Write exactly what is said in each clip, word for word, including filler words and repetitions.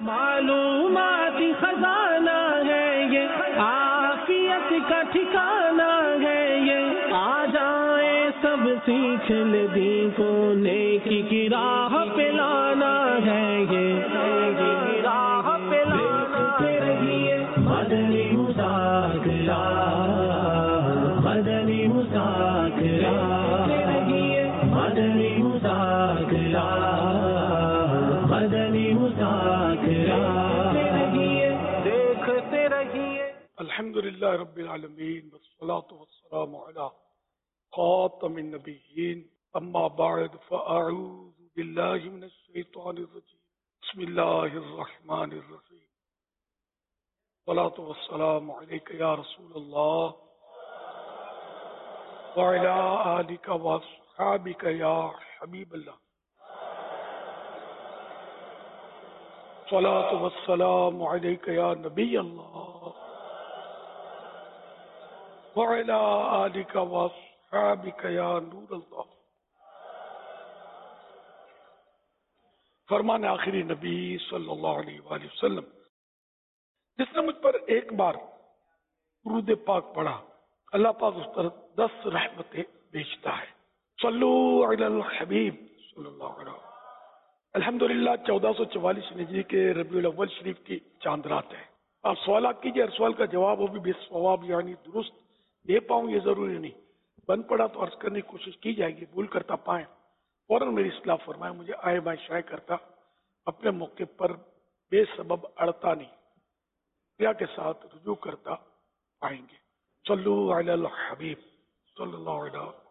معلومات خزانہ ہے یہ، عافیت کا ٹھکانہ ہے یہ، آ جائیں سب سیکھ لے دین کو، نیکی کی راہ پہ لانا ہے یہ، راہ پہ لانا ہے۔ مدنی مذاکرہ، مدنی مذاکرہ، مدنی مذاکرہ، مدنی مذاکرہ، دیکھتے رہیے۔ الحمدللہ رب العالمین والصلاة والسلام علی خاتم النبیین، اما بعد فاعوذ باللہ من الشیطان الرجیم، بسم اللہ الرحمن الرحیم، الصلاة والسلام علیک یا رسول اللہ وعلی آلک واصحابک یا حبیب اللہ، الصلاة والسلام علیک یا نبی اللہ وعلی آلک واصحابک یا نور اللہ۔ فرمان آخری نبی صلی اللہ علیہ وآلہ وسلم، جس نے مجھ پر ایک بار درود پاک پڑھا، اللہ پاک اس پر دس رحمتیں بھیجتا ہے۔ صلو علی الحبیب صلی اللہ علیہ وسلم۔ الحمدللہ چودہ سو چوالیس ہجری کے ربیع الاول شریف کی چاند رات ہے۔ آپ سوالات کیجئے، ہر سوال کا جواب وہ بھی بے ثواب یعنی درست دے پاؤں یہ ضروری نہیں، بن پڑا تو عرض کرنے کی کوشش کی جائے گی، بھول کرتا پائیں فوراً میری اصلاح فرمائیں، مجھے آئے بائیں شائع کرتا، اپنے موقع پر بے سبب اڑتا نہیں، کیا کے ساتھ رجوع کرتا پائیں گے۔ صلو علی الحبیب صلی اللہ علیہ وسلم۔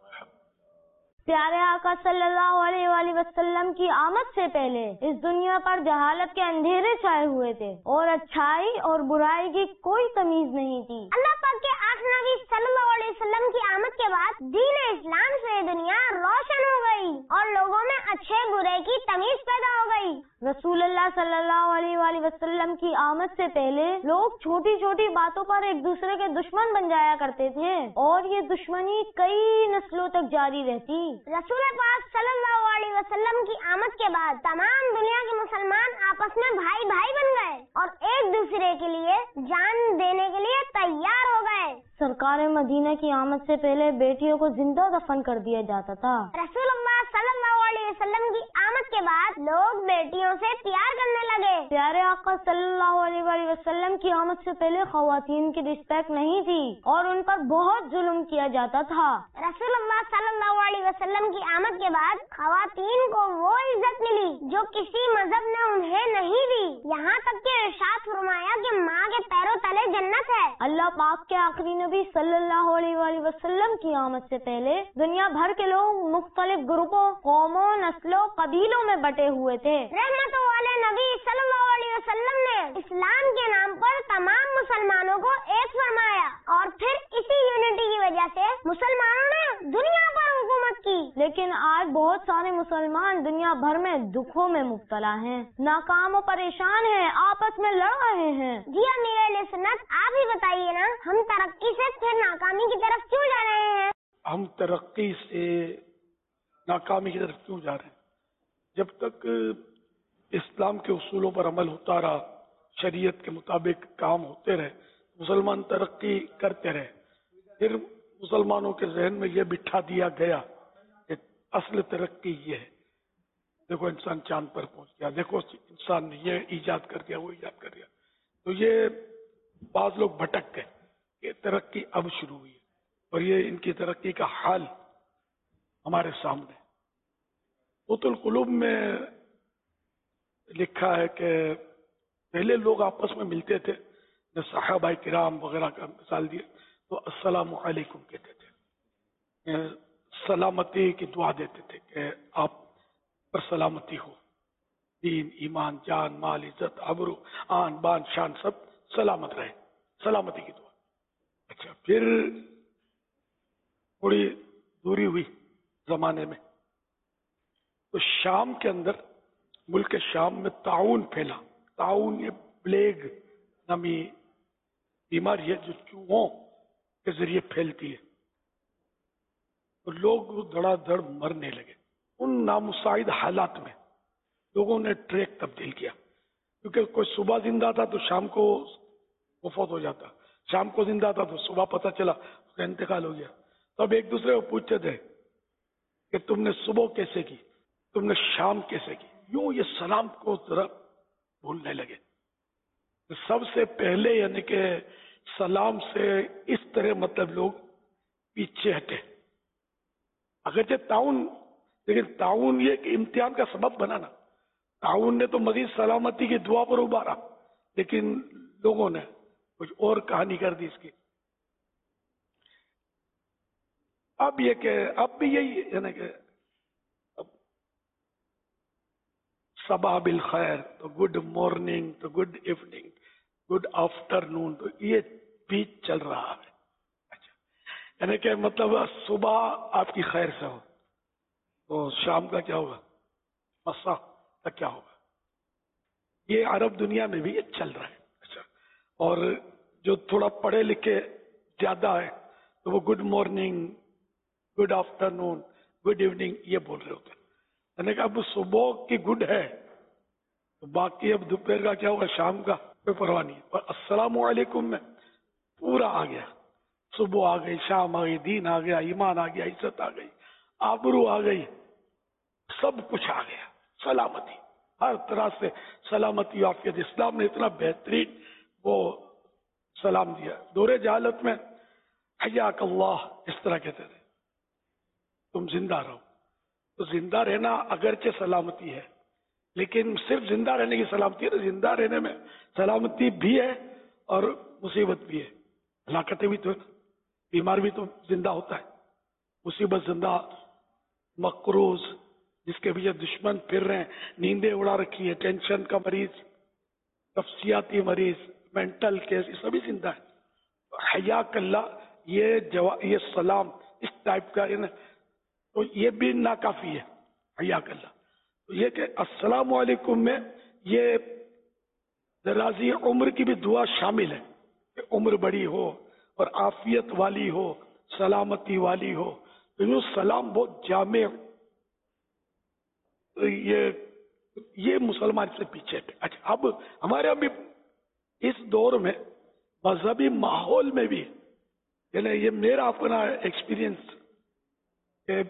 پیارے آقا صلی اللہ علیہ وآلہ وسلم کی آمد سے پہلے اس دنیا پر جہالت کے اندھیرے چھائے ہوئے تھے اور اچھائی اور برائی کی کوئی تمیز نہیں تھی۔ اللہ پاک کے آخری نبی صلی اللہ علیہ وسلم کی آمد کے بعد دین اسلام سے دنیا روشن ہو گئی اور لوگوں میں اچھے برے کی تمیز پیدا ہو گئی۔ رسول اللہ صلی اللہ علیہ وآلہ وسلم کی آمد سے پہلے لوگ چھوٹی چھوٹی باتوں پر ایک دوسرے کے دشمن بن جایا کرتے تھے اور یہ دشمنی کئی نسلوں تک جاری رہتی۔ رسول پاک صلی اللہ علیہ وسلم کی آمد کے بعد تمام دنیا کے مسلمان آپس میں بھائی بھائی بن گئے اور ایک دوسرے کے لیے جان دینے کے لیے تیار ہو گئے۔ سرکار مدینہ کی آمد سے پہلے بیٹیوں کو زندہ دفن کر دیا جاتا تھا۔ رسول اللہ صلی اللہ علیہ وسلم کی آمد کے بعد لوگ بیٹیوں سے پیار کرنے لگے۔ پیارے آقا صلی اللہ علیہ وآلہ وسلم کی آمد سے پہلے خواتین کی رسپیکٹ نہیں تھی اور ان پر بہت ظلم کیا جاتا تھا۔ رسول اللہ صلی اللہ علیہ وسلم کی آمد کے بعد خواتین کو وہ عزت ملی جو کسی مذہب نے انہیں نہیں دی، یہاں تک کہ ارشاد فرمایا کہ ماں کے پیروں تلے جنت ہے۔ اللہ پاک کے آخری نبی صلی اللہ علیہ وآلہ وسلم کی آمد سے پہلے دنیا بھر کے لوگ مختلف گروپوں، قوموں، نسلوں، قبیلوں میں بٹے ہوئے تھے۔ رحمت والے نبی صلی اللہ علیہ وسلم نے اسلام کے نام پر تمام مسلمانوں کو ایک فرمایا اور پھر اسی یونٹی کی وجہ سے مسلمانوں نے دنیا پر حکومت کی۔ لیکن آج بہت سارے مسلمان دنیا بھر میں دکھوں میں مبتلا ہیں، ناکام و پریشان ہیں، آپس میں لڑ رہے ہیں۔ جی امیر اہل سنت، آپ ہی بتائیے نا، ہم ترقی سے پھر ناکامی کی طرف کیوں جا رہے ہیں؟ ہم ترقی سے ناکامی کی طرف کیوں جا رہے ہیں؟ جب تک اسلام کے اصولوں پر عمل ہوتا رہا، شریعت کے مطابق کام ہوتے رہے، مسلمان ترقی کرتے رہے۔ پھر مسلمانوں کے ذہن میں یہ بٹھا دیا گیا کہ اصل ترقی یہ ہے، دیکھو انسان چاند پر پہنچ گیا، دیکھو انسان نے یہ ایجاد کر دیا، وہ ایجاد کر دیا، تو یہ بعض لوگ بھٹک گئے کہ ترقی اب شروع ہوئی ہے، اور یہ ان کی ترقی کا حال ہمارے سامنے۔ قوت القلوب میں لکھا ہے کہ پہلے لوگ آپس میں ملتے تھے، جب صحابہ کرام وغیرہ کا مثال دیا تو السلام علیکم کہتے تھے، سلامتی کی دعا دیتے تھے کہ آپ پر سلامتی ہو، دین، ایمان، جان، مال، عزت، آبرو، آن، بان، شان سب سلامت رہے، سلامتی کی دعا۔ اچھا، پھر تھوڑی دوری ہوئی زمانے میں تو شام کے اندر، ملک شام میں تعاون پھیلا۔ تعاون یہ پلیگ نامی بیماری ہے جو چوہوں کے ذریعے پھیلتی ہے، تو لوگ دھڑا دھڑ مرنے لگے۔ ان نامساعد حالات میں لوگوں نے ٹریک تبدیل کیا، کیونکہ کوئی صبح زندہ تھا تو شام کو وفات ہو جاتا، شام کو زندہ تھا تو صبح پتہ چلا اس کا انتقال ہو گیا. تو اب ایک دوسرے کو پوچھتے تھے کہ تم نے صبح کیسے کی، تم نے شام کیسے کی. یوں یہ سلام کو ذرا بھولنے لگے. سب سے پہلے یعنی کہ سلام سے اس طرح مطلب لوگ پیچھے ہٹے. اگرچہ تعاون، لیکن تعاون یہ کہ امتحان کا سبب بنانا. تعاون نے تو مزید سلامتی کی دعا پر ابھارا، لیکن لوگوں نے کچھ اور کہانی کر دی اس کی. اب یہ کہ اب بھی یہی یعنی کہ صباح بالخیر تو گڈ مارننگ تو good evening, good afternoon, تو یہ بھی چل رہا ہے. اچھا، یعنی کہ مطلب صبح آپ کی خیر سے ہو تو شام کا کیا ہوگا، مسا کا کیا ہوگا. یہ عرب دنیا میں بھی یہ چل رہا ہے. اچھا، اور جو تھوڑا پڑھے لکھے زیادہ ہے تو وہ good morning, good afternoon, good evening یہ بول رہے ہوتے ہیں. یعنی کہ اب صبح کی گڈ ہے تو باقی اب دوپہر کا کیا ہوگا، شام کا کوئی پرواہ نہیں. اور السلام علیکم میں پورا آ گیا. صبح آ گئی، شام آ گئی، دین آ گیا، ایمان آ گیا، عزت آ گئی، آبرو آ گئی، سب کچھ آ گیا. سلامتی ہر طرح سے، سلامتی عافیت. اسلام نے اتنا بہترین وہ سلام دیا. دور جہالت میں حیاک اللہ اس طرح کہتے تھے، تم زندہ رہو. تو زندہ رہنا اگرچہ سلامتی ہے، لیکن صرف زندہ رہنے کی سلامتی ہے. زندہ رہنے میں سلامتی بھی ہے اور مصیبت بھی ہے، ہلاکتیں بھی تو ہے. بیمار بھی تو زندہ ہوتا ہے، مصیبت زندہ، مقروض جس کے پیچھے دشمن پھر رہے ہیں، نیندیں اڑا رکھی ہے، ٹینشن کا مریض، نفسیاتی مریض، مینٹل کیس، یہ سبھی زندہ ہے. حیاک اللہ یہ جوا یہ سلام اس ٹائپ کا ہے، تو یہ بھی ناکافی ہے. حیاک اللہ تو یہ کہ السلام علیکم میں یہ درازی عمر کی بھی دعا شامل ہے کہ عمر بڑی ہو اور عافیت والی ہو، سلامتی والی ہو. تو یوں سلام بہت جامع. یہ یہ مسلمان سے پیچھے تھے. اچھا، اب ہمارے ابھی اس دور میں مذہبی ماحول میں بھی یعنی یہ میرا اپنا ایکسپیرینس کہ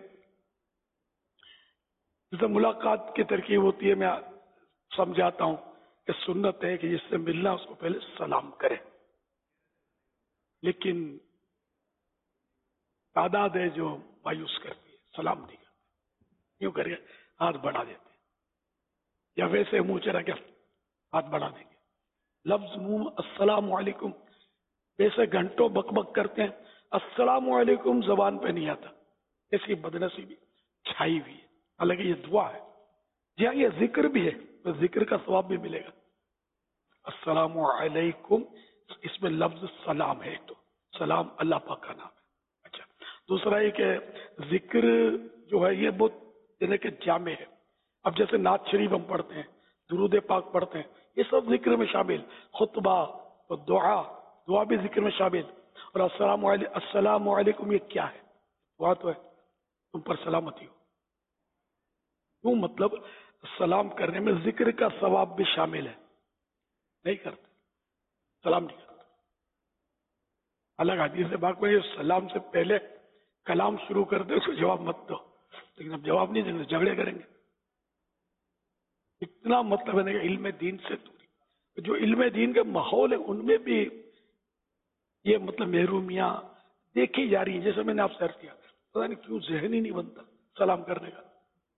جیسے ملاقات کی ترکیب ہوتی ہے، میں سمجھاتا ہوں کہ سنت ہے کہ جس سے ملنا اس کو پہلے سلام کرے. لیکن تعداد ہے جو مایوس کرتی ہے، سلام نہیں کرتی، یوں کر کے ہاتھ بڑھا دیتے یا ویسے منہ چرا کے ہاتھ بڑھا دیں گے. لفظ منہ السلام علیکم ویسے گھنٹوں بک بک کرتے ہیں، السلام علیکم زبان پہ نہیں آتا. اس کی بدنصیبی چھائی ہوئی ہے. حالانکہ یہ دعا ہے، جہاں یہ ذکر بھی ہے تو ذکر کا ثواب بھی ملے گا. السلام علیکم اس میں لفظ سلام ہے، تو سلام اللہ پاک کا نام ہے. اچھا، دوسرا یہ کہ ذکر جو ہے یہ بہت یعنی کہ جامع ہے. اب جیسے نعت شریف ہم پڑھتے ہیں، درود پاک پڑھتے ہیں، یہ سب ذکر میں شامل. خطبہ اور دعا دعا بھی ذکر میں شامل. اور السلام علیکم السلام علیکم یہ کیا ہے؟ دعا تو ہے تم پر سلامتی ہو. کیوں؟ مطلب سلام کرنے میں ذکر کا ثواب بھی شامل ہے. نہیں کرتے سلام نہیں کرتے. الگ حدیث پاک میں سلام سے پہلے کلام شروع کر دے اس کو جواب مت دو. لیکن اب جواب نہیں دیں گے، جھگڑے کریں گے. اتنا مطلب ہے کہ علم دین سے دوری. جو علم دین کے ماحول ہے ان میں بھی یہ مطلب محرومیاں دیکھی جا رہی ہیں. جیسے میں نے آپ سے عرض کیا، پتا نہیں کیوں ذہن ہی نہیں بنتا سلام کرنے کا.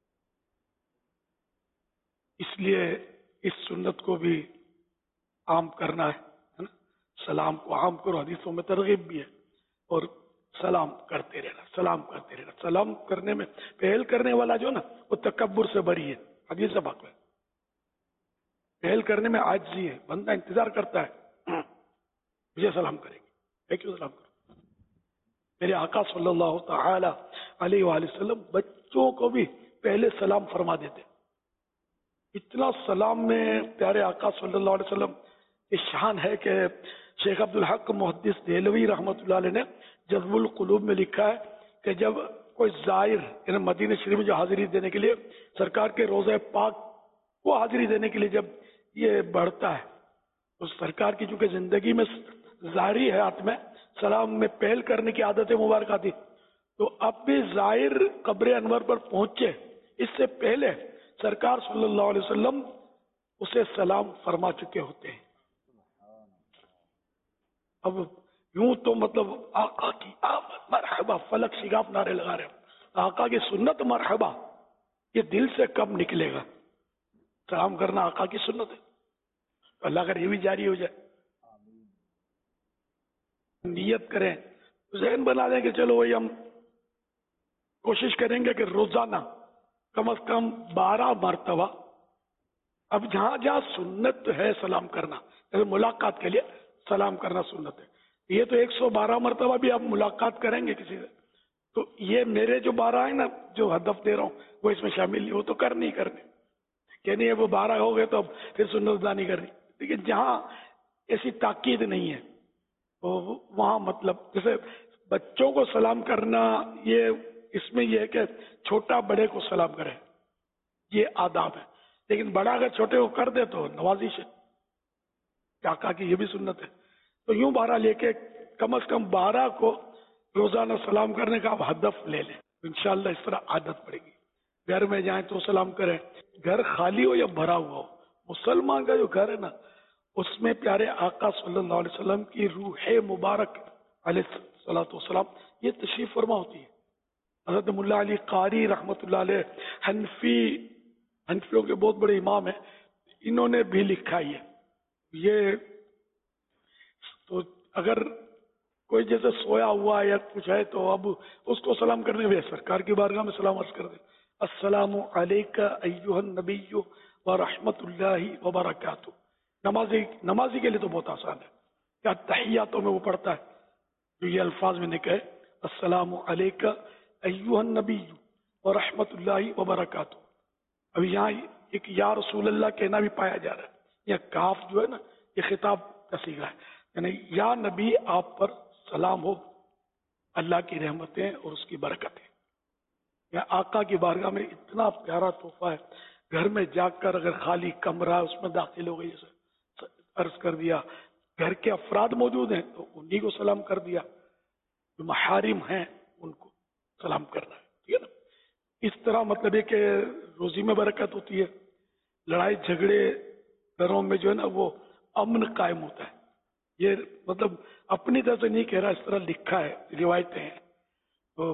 اس لیے اس سنت کو بھی عام کرنا ہے نا. سلام کو عام کرو، حدیثوں میں ترغیب بھی ہے. اور سلام کرتے رہنا، سلام کرتے رہنا. سلام کرنے میں پہل کرنے والا جو نا وہ تکبر سے بری ہے. حدیث سے پاک ہے پہل کرنے میں عاجزی ہے. بندہ انتظار کرتا ہے مجھے سلام کریں گے، میں کیوں سلام کروں. میرے آقا صلی اللہ تعالی علیہ وآلہ وسلم بچوں کو بھی پہلے سلام فرما دیتے. اتنا سلام میں پیارے آقا صلی اللہ علیہ وسلم کی شان ہے کہ شیخ عبدالحق محدث دہلوی رحمۃ اللہ علیہ نے جذب القلوب میں لکھا ہے کہ جب کوئی زائر یعنی مدینہ شریف میں جو حاضری دینے کے لیے سرکار کے روضہ پاک کو حاضری دینے کے لیے جب یہ بڑھتا ہے. اس سرکار کی چونکہ زندگی میں ظاہری حیات میں سلام میں پہل کرنے کی عادت مبارکہ تھی، تو اب بھی ظاہر قبر انور پر پہنچے اس سے پہلے سرکار صلی اللہ علیہ وسلم اسے سلام فرما چکے ہوتے ہیں. اب یوں تو مطلب آقا کی آمد مرحبا فلک شگاف نعرے لگا رہے ہیں، آقا کی سنت مرحبا، یہ دل سے کب نکلے گا؟ سلام کرنا آقا کی سنت ہے. اللہ کر یہ بھی جاری ہو جائے. نیت کریں، ذہن بنا دیں کہ چلو وہی ہم کوشش کریں گے کہ روزانہ کم از کم بارہ مرتبہ، اب جہاں جہاں سنت ہے سلام کرنا، جیسے ملاقات کے لیے سلام کرنا سنت ہے، یہ تو ایک سو بارہ مرتبہ بھی آپ ملاقات کریں گے کسی سے، تو یہ میرے جو بارہ ہیں نا جو ہدف دے رہا ہوں وہ اس میں شامل نہیں، وہ تو کرنی ہی کرنی کہ نہیں ہے. وہ بارہ ہو گئے تو اب پھر سنت ادا نہیں کرنی. لیکن جہاں ایسی تاکید نہیں ہے وہاں مطلب جیسے بچوں کو سلام کرنا، یہ اس میں یہ ہے کہ چھوٹا بڑے کو سلام کرے، یہ آداب ہے. لیکن بڑا اگر چھوٹے کو کر دے تو نوازش ہے، آقا کی یہ بھی سنت ہے. تو یوں بارہ لے کے کم از کم بارہ کو روزانہ سلام کرنے کا آپ ہدف لے لیں، انشاءاللہ اس طرح عادت پڑے گی. گھر میں جائیں تو سلام کریں، گھر خالی ہو یا بھرا ہوا ہو. مسلمان کا جو گھر ہے نا اس میں پیارے آقا صلی اللہ علیہ وسلم کی روح مبارک علیہ الصلوۃ والسلام یہ تشریف فرما ہوتی ہے. حضرت ملا علی قاری رحمۃ اللہ علیہ حنفی حنفیوں کے بہت بڑے امام ہیں، انہوں نے بھی لکھا ہے یہ. تو اگر کوئی جیسے سویا ہوا یا کچھ ہے تو اب اس کو سلام کرنے میں سرکار کی بارگاہ میں سلام عرض کر دیں، السلام علیکہ ایھا النبی ورحمۃ اللہ وبرکاتہ. نمازی نمازی کے لیے تو بہت آسان ہے، کیا تحیاتوں میں وہ پڑھتا ہے جو یہ الفاظ میں نے کہے، السلام علیکہ ایھا النبی ورحمۃ اللہ وبرکاتہ. اب یہاں ایک یا رسول اللہ کہنا بھی پایا جا رہا ہے. یہ کاف جو ہے نا یہ خطاب کا صیغہ ہے، یعنی یا نبی آپ پر سلام ہو، اللہ کی رحمتیں اور اس کی برکتیں. یا آقا کی بارگاہ میں اتنا پیارا تحفہ ہے. گھر میں جا کر اگر خالی کمرہ اس میں داخل ہو گئی، جیسے عرض کر دیا گھر کے افراد موجود ہیں تو انہی کو سلام کر دیا، جو محارم ہیں ان کو سلام کرنا ہے، ٹھیک ہے نا. اس طرح مطلب ہے کہ روزی میں برکت ہوتی ہے، لڑائی جھگڑے گھروں میں جو ہے نا وہ امن قائم ہوتا ہے. یہ مطلب اپنی طرف سے نہیں کہہ رہا، اس طرح لکھا ہے، روایتیں ہیں. تو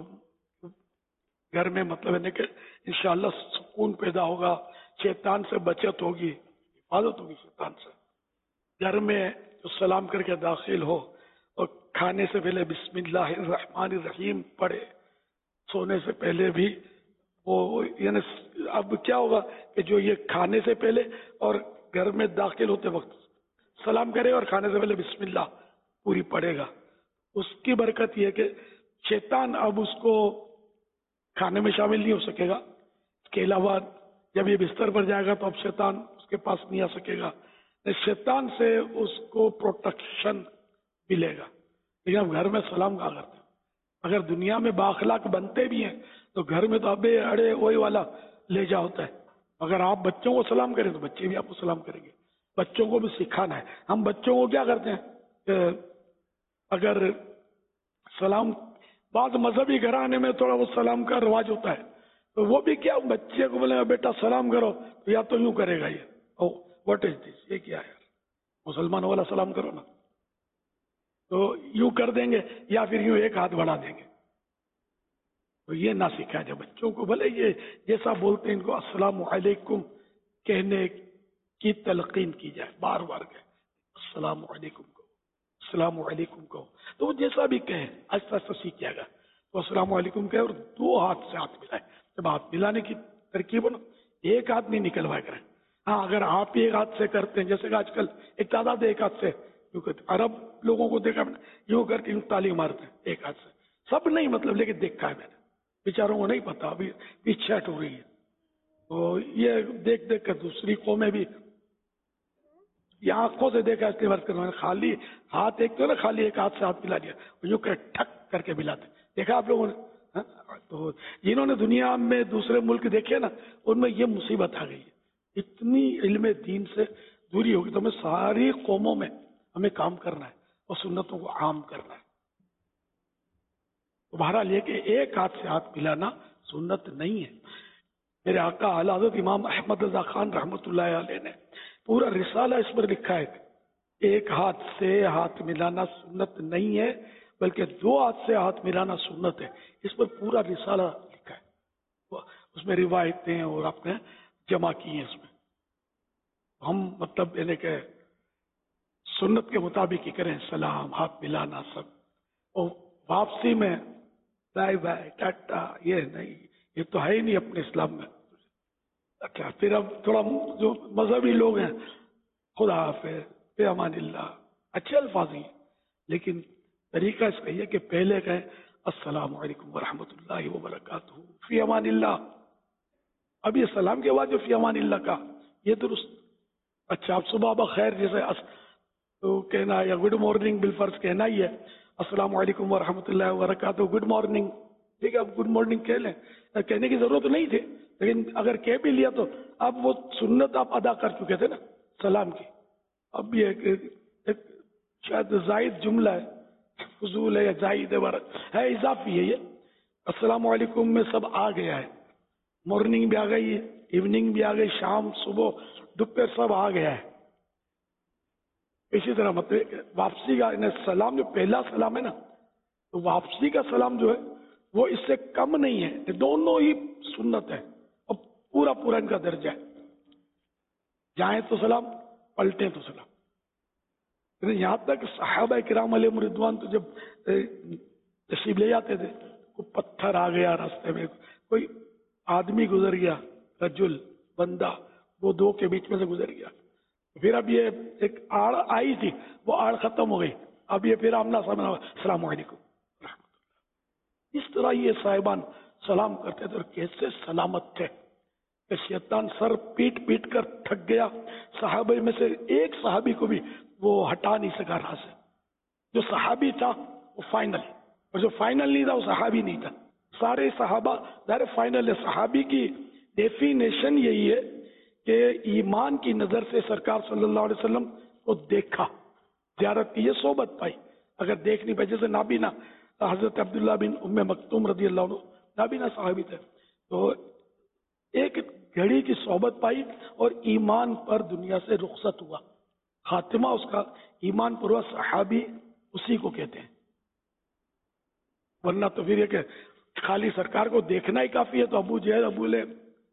گھر میں مطلب ہے کہ انشاءاللہ سکون پیدا ہوگا، شیطان سے بچت ہوگی، حفاظت ہوگی شیطان سے. گھر میں جو سلام کر کے داخل ہو اور کھانے سے پہلے بسم اللہ الرحمن الرحیم پڑھے، سونے سے پہلے بھی وہ، یعنی اب کیا ہوگا کہ جو یہ کھانے سے پہلے اور گھر میں داخل ہوتے وقت سلام کرے اور کھانے سے پہلے بسم اللہ پوری پڑھے گا، اس کی برکت یہ کہ شیطان اب اس کو کھانے میں شامل نہیں ہو سکے گا. اس کے علاوہ جب یہ بستر پر جائے گا تو اب شیطان اس کے پاس نہیں آ سکے گا، شیطان سے اس کو پروٹیکشن ملے گا. لیکن اب گھر میں سلام کہاں کرتے ہیں؟ اگر دنیا میں بااخلاق بنتے بھی ہیں تو گھر میں تو ابے اڑے وہی والا لہجہ ہوتا ہے. اگر آپ بچوں کو سلام کریں تو بچے بھی آپ کو سلام کریں گے. بچوں کو بھی سکھانا ہے. ہم بچوں کو کیا کرتے ہیں کہ اگر سلام، بعض مذہبی گھرانے میں تھوڑا وہ سلام کا رواج ہوتا ہے، تو وہ بھی کیا بچے کو بولے بیٹا سلام کرو، تو یا تو یوں کرے گا، یہ او واٹ از دس، یہ کیا ہے مسلمانوں والا سلام کرو نا، تو یوں کر دیں گے یا پھر یوں ایک ہاتھ بڑھا دیں گے. تو یہ نہ سکھایا جائے بچوں کو. بھلے یہ جیسا بولتے ہیں ان کو السلام علیکم کہنے کی تلقین کی جائے، بار بار کہیں السلام علیکم کو، السلام علیکم کو، تو وہ جیسا بھی کہیں آہستہ آہستہ سیکھ جائے گا. تو السلام علیکم کہے اور دو ہاتھ سے ہاتھ ملائے. جب ہاتھ ملانے کی ترکیب ہو نا، ایک ہاتھ نہیں نکلوائے کریں. ہاں اگر آپ ہی ایک ہاتھ سے کرتے ہیں، جیسے کہ آج کل ایک تعداد ایک ہاتھ سے یوں کرتے، عرب لوگوں کو دیکھا میں نے یوں کر کے تالی مارتے ہیں ایک ہاتھ سے. سب نہیں مطلب، لیکن دیکھا ہے میں نے، بیچاروں کو نہیں پتا، ابھی پیچھے ہٹ ہو رہی ہے. تو یہ دیکھ دیکھ کر دوسری قومیں بھی یہ آنکھوں سے دیکھا اس لیے بات کرنا، خالی ہاتھ ایک تو نا خالی ایک ہاتھ سے ہاتھ ملا دیا، یوں کہ ٹھک کر کے ملاتے، دیکھا آپ لوگوں نے. تو جنہوں نے دنیا میں دوسرے ملک دیکھے نا، ان میں یہ مصیبت آ گئی ہے. اتنی علم دین سے دوری ہوگی تو ہمیں ساری قوموں میں ہمیں کام کرنا ہے اور سنتوں کو عام کرنا ہے. تو بہرحال یہ کہ ایک ہاتھ سے ہاتھ ملانا سنت نہیں ہے. میرے آقا اعلی حضرت امام احمد رضا خان رحمۃ اللہ علیہ نے پورا رسالہ اس پر لکھا ہے کہ ایک ہاتھ سے ہاتھ ملانا سنت نہیں ہے بلکہ دو ہاتھ سے ہاتھ ملانا سنت ہے. اس پر پورا رسالہ لکھا ہے, اس میں روایتیں اور آپ نے جمع کی ہیں. اس میں ہم مطلب یعنی کہ سنت کے مطابق ہی کریں, سلام, ہاتھ ملانا سب, اور واپسی میں بائے بائے ٹاٹا یہ نہیں, یہ تو ہے ہی نہیں اپنے اسلام میں. اچھا پھر اب تھوڑا جو مذہبی لوگ ہیں خدا حافظ فی امان اللہ, اچھے الفاظ ہیں, لیکن طریقہ اس کا یہ کہ پہلے کہیں السلام علیکم ورحمۃ اللہ وبرکاتہ فی امان اللہ. اب یہ سلام کے بعد جو فی امان اللہ کا یہ درست. اچھا آپ صبح بخیر جیسے تو کہنا یا گڈ مارننگ بالفرض کہنا ہی ہے, السلام علیکم ورحمۃ اللہ وبرکاتہ گڈ مارننگ, ٹھیک ہے, اب گڈ مارننگ کہہ لیں, کہنے کی ضرورت نہیں تھی, لیکن اگر کہہ بھی لیا تو اب وہ سنت آپ ادا کر چکے تھے نا سلام کی. اب یہ ایک شاید زائد جملہ ہے, فضول ہے یا زائد ہے, اضافی ہے یہ. السلام علیکم میں سب آ گیا ہے, مارننگ بھی آ گئی ہے, ایوننگ بھی آ گئی, شام صبح دوپہر سب آ گیا ہے. اسی طرح مطلب واپسی کا سلام جو پہلا سلام ہے نا, تو واپسی کا سلام جو ہے وہ اس سے کم نہیں ہے, دونوں ہی سنت ہے اور پورا پورا ان کا درجہ ہے. جائیں تو سلام, پلٹیں تو سلام. یہاں تک صحابہ کرام علیہ رضوان تو جب تشریف لے جاتے تھے, کوئی پتھر آ گیا راستے میں, کوئی آدمی گزر گیا, رجل بندہ, وہ دو کے بیچ میں سے گزر گیا, پھر اب یہ ایک آڑ آئی تھی, وہ آڑ ختم ہو گئی, اب یہ پھر آمنا سامنا, السلام علیکم رحمۃ اللہ. اس طرح یہ صاحبان سلام کرتے تھے اور کیسے سلامت تھے کہ شیطان سر پیٹ پیٹ کر تھک گیا. صحابہ میں سے ایک صحابی کو بھی وہ ہٹا نہیں سکا راہ سے. جو صحابی تھا وہ فائنل, اور جو فائنل نہیں تھا وہ صحابی نہیں تھا. سارے صحابہ ظاہر فائنل ہے. صحابی کی ڈیفینیشن یہی ہے کہ ایمان کی نظر سے سرکار صلی اللہ علیہ وسلم کو دیکھا, زیارت کی, یہ صحبت پائی. اگر دیکھ نہیں پائی, جیسے نابینا حضرت عبداللہ بن ام مکتوم رضی اللہ عنہ نابینا صحابی تھے, تو ایک گھڑی کی صحبت پائی اور ایمان پر دنیا سے رخصت ہوا. خاتمہ اس کا ایمان پر ہوا. صحابی اسی کو کہتے ہیں, ورنہ تو پھر یہ کہ خالی سرکار کو دیکھنا ہی کافی ہے. تو ابو جہل ابو لہب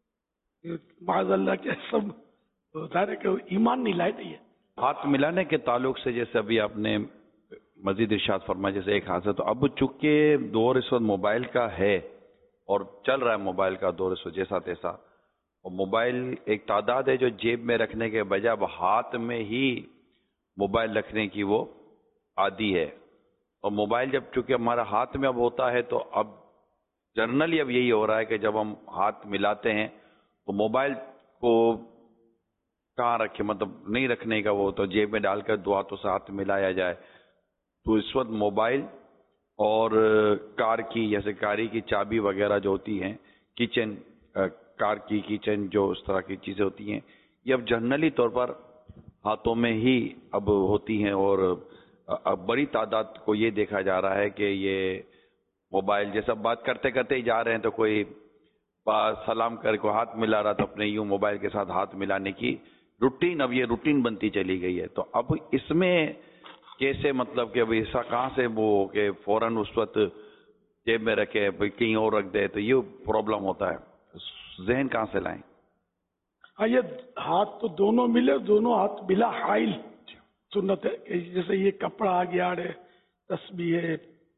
معاذ اللہ کے سب ظاہر ہے کہ ایمان نہیں لائے تھے. یہ ہاتھ ملانے کے تعلق سے جیسے ابھی آپ نے مزید ارشاد فرمایا, جیسے ایک ہاتھ سے, تو اب چونکہ دور اس وقت موبائل کا ہے اور چل رہا ہے موبائل کا دور اس وقت جیسا تیسا, اور موبائل ایک تعداد ہے جو جیب میں رکھنے کے بجائے اب ہاتھ میں ہی موبائل رکھنے کی وہ عادی ہے. اور موبائل جب چونکہ ہمارا ہاتھ میں اب ہوتا ہے تو اب جنرلی اب یہی ہو رہا ہے کہ جب ہم ہاتھ ملاتے ہیں تو موبائل کو کہاں رکھے, مطلب نہیں رکھنے کا, وہ تو جیب میں ڈال کر دو ہاتھوں سے ہاتھ ملایا جائے. تو اس وقت موبائل اور کار کی, جیسے گاڑی کی چابی وغیرہ جو ہوتی ہیں, کچن کار کی کچن جو اس طرح کی چیزیں ہوتی ہیں, یہ اب جنرلی طور پر ہاتھوں میں ہی اب ہوتی ہیں. اور اب بڑی تعداد کو یہ دیکھا جا رہا ہے کہ یہ موبائل جیسا بات کرتے کرتے ہی جا رہے ہیں, تو کوئی سلام کر کو ہاتھ ملا رہا تو اپنے یوں موبائل کے ساتھ ہاتھ ملانے کی روٹین, اب یہ روٹین بنتی چلی گئی ہے. تو اب اس میں کیسے, مطلب کہ اب ایسا کہاں سے وہ کہ فوراً اس وقت جیب میں رکھے کہیں اور رکھ دے, تو یہ پرابلم ہوتا ہے. ذہن کہاں سے لائیں؟ ہاں, یہ ہاتھ تو دونوں ملے, دونوں ہاتھ بلا حائل سنت ہے. کہ جیسے یہ کپڑا آ گیا ہے, تسبیح ہے,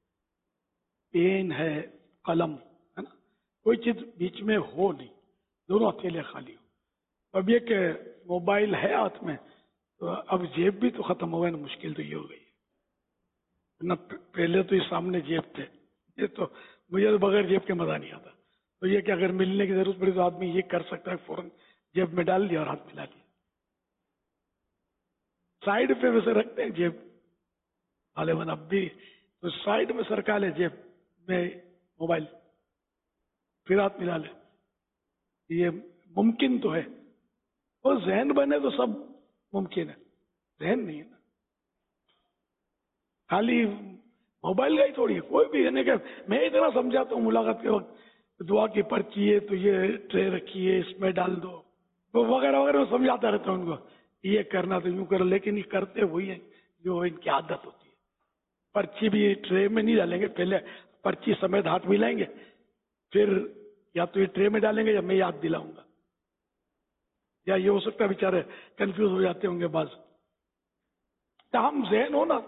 پین ہے, قلم ہے نا, کوئی چیز بیچ میں ہو نہیں, دونوں ہتھیلے خالی ہو. اب یہ کہ موبائل ہے ہاتھ میں, تو اب جیب بھی تو ختم ہو گئی نا, مشکل تو یہ ہو گئی نہ. پہلے تو یہ سامنے جیب تھے, یہ تو مجھے تو بغیر جیب کے مزہ نہیں آتا. تو یہ کہ اگر ملنے کی ضرورت پڑی تو آدمی یہ کر سکتا ہے, فوراً جیب میں ڈال دیا اور ہاتھ ملا دیا. سائڈ پہ ویسے رکھتے ہیں جیب غالباً اب بھی, تو سائڈ میں سرکا لے جیب میں موبائل, پھر ہاتھ ملا لے, یہ ممکن تو ہے. اور ذہن بنے تو سب ممکن ہے، ذہن نہیں ہے نا. خالی موبائل کا ہی تھوڑی ہے، کوئی بھی یعنی کہ میں اتنا سمجھاتا ہوں ملاقات کے وقت دعا کی پرچی ہے تو یہ ٹرے رکھی ہے اس میں ڈال دو وغیرہ وغیرہ، میں سمجھاتا رہتا ہوں ان کو یہ کرنا تو یوں کرو، لیکن یہ کرتے وہی ہیں جو ان کی عادت ہوتی ہے. پرچی بھی ٹرے میں نہیں ڈالیں گے، پہلے پرچی سمیت ہاتھ ملائیں گے، پھر یا تو یہ ٹرے میں ڈالیں گے یا میں یاد دلاؤں گا، یا یہ ہو سکتا ہے بیچارے کنفیوز ہو جاتے ہوں گے بعض. تاہم ذہن ہو نا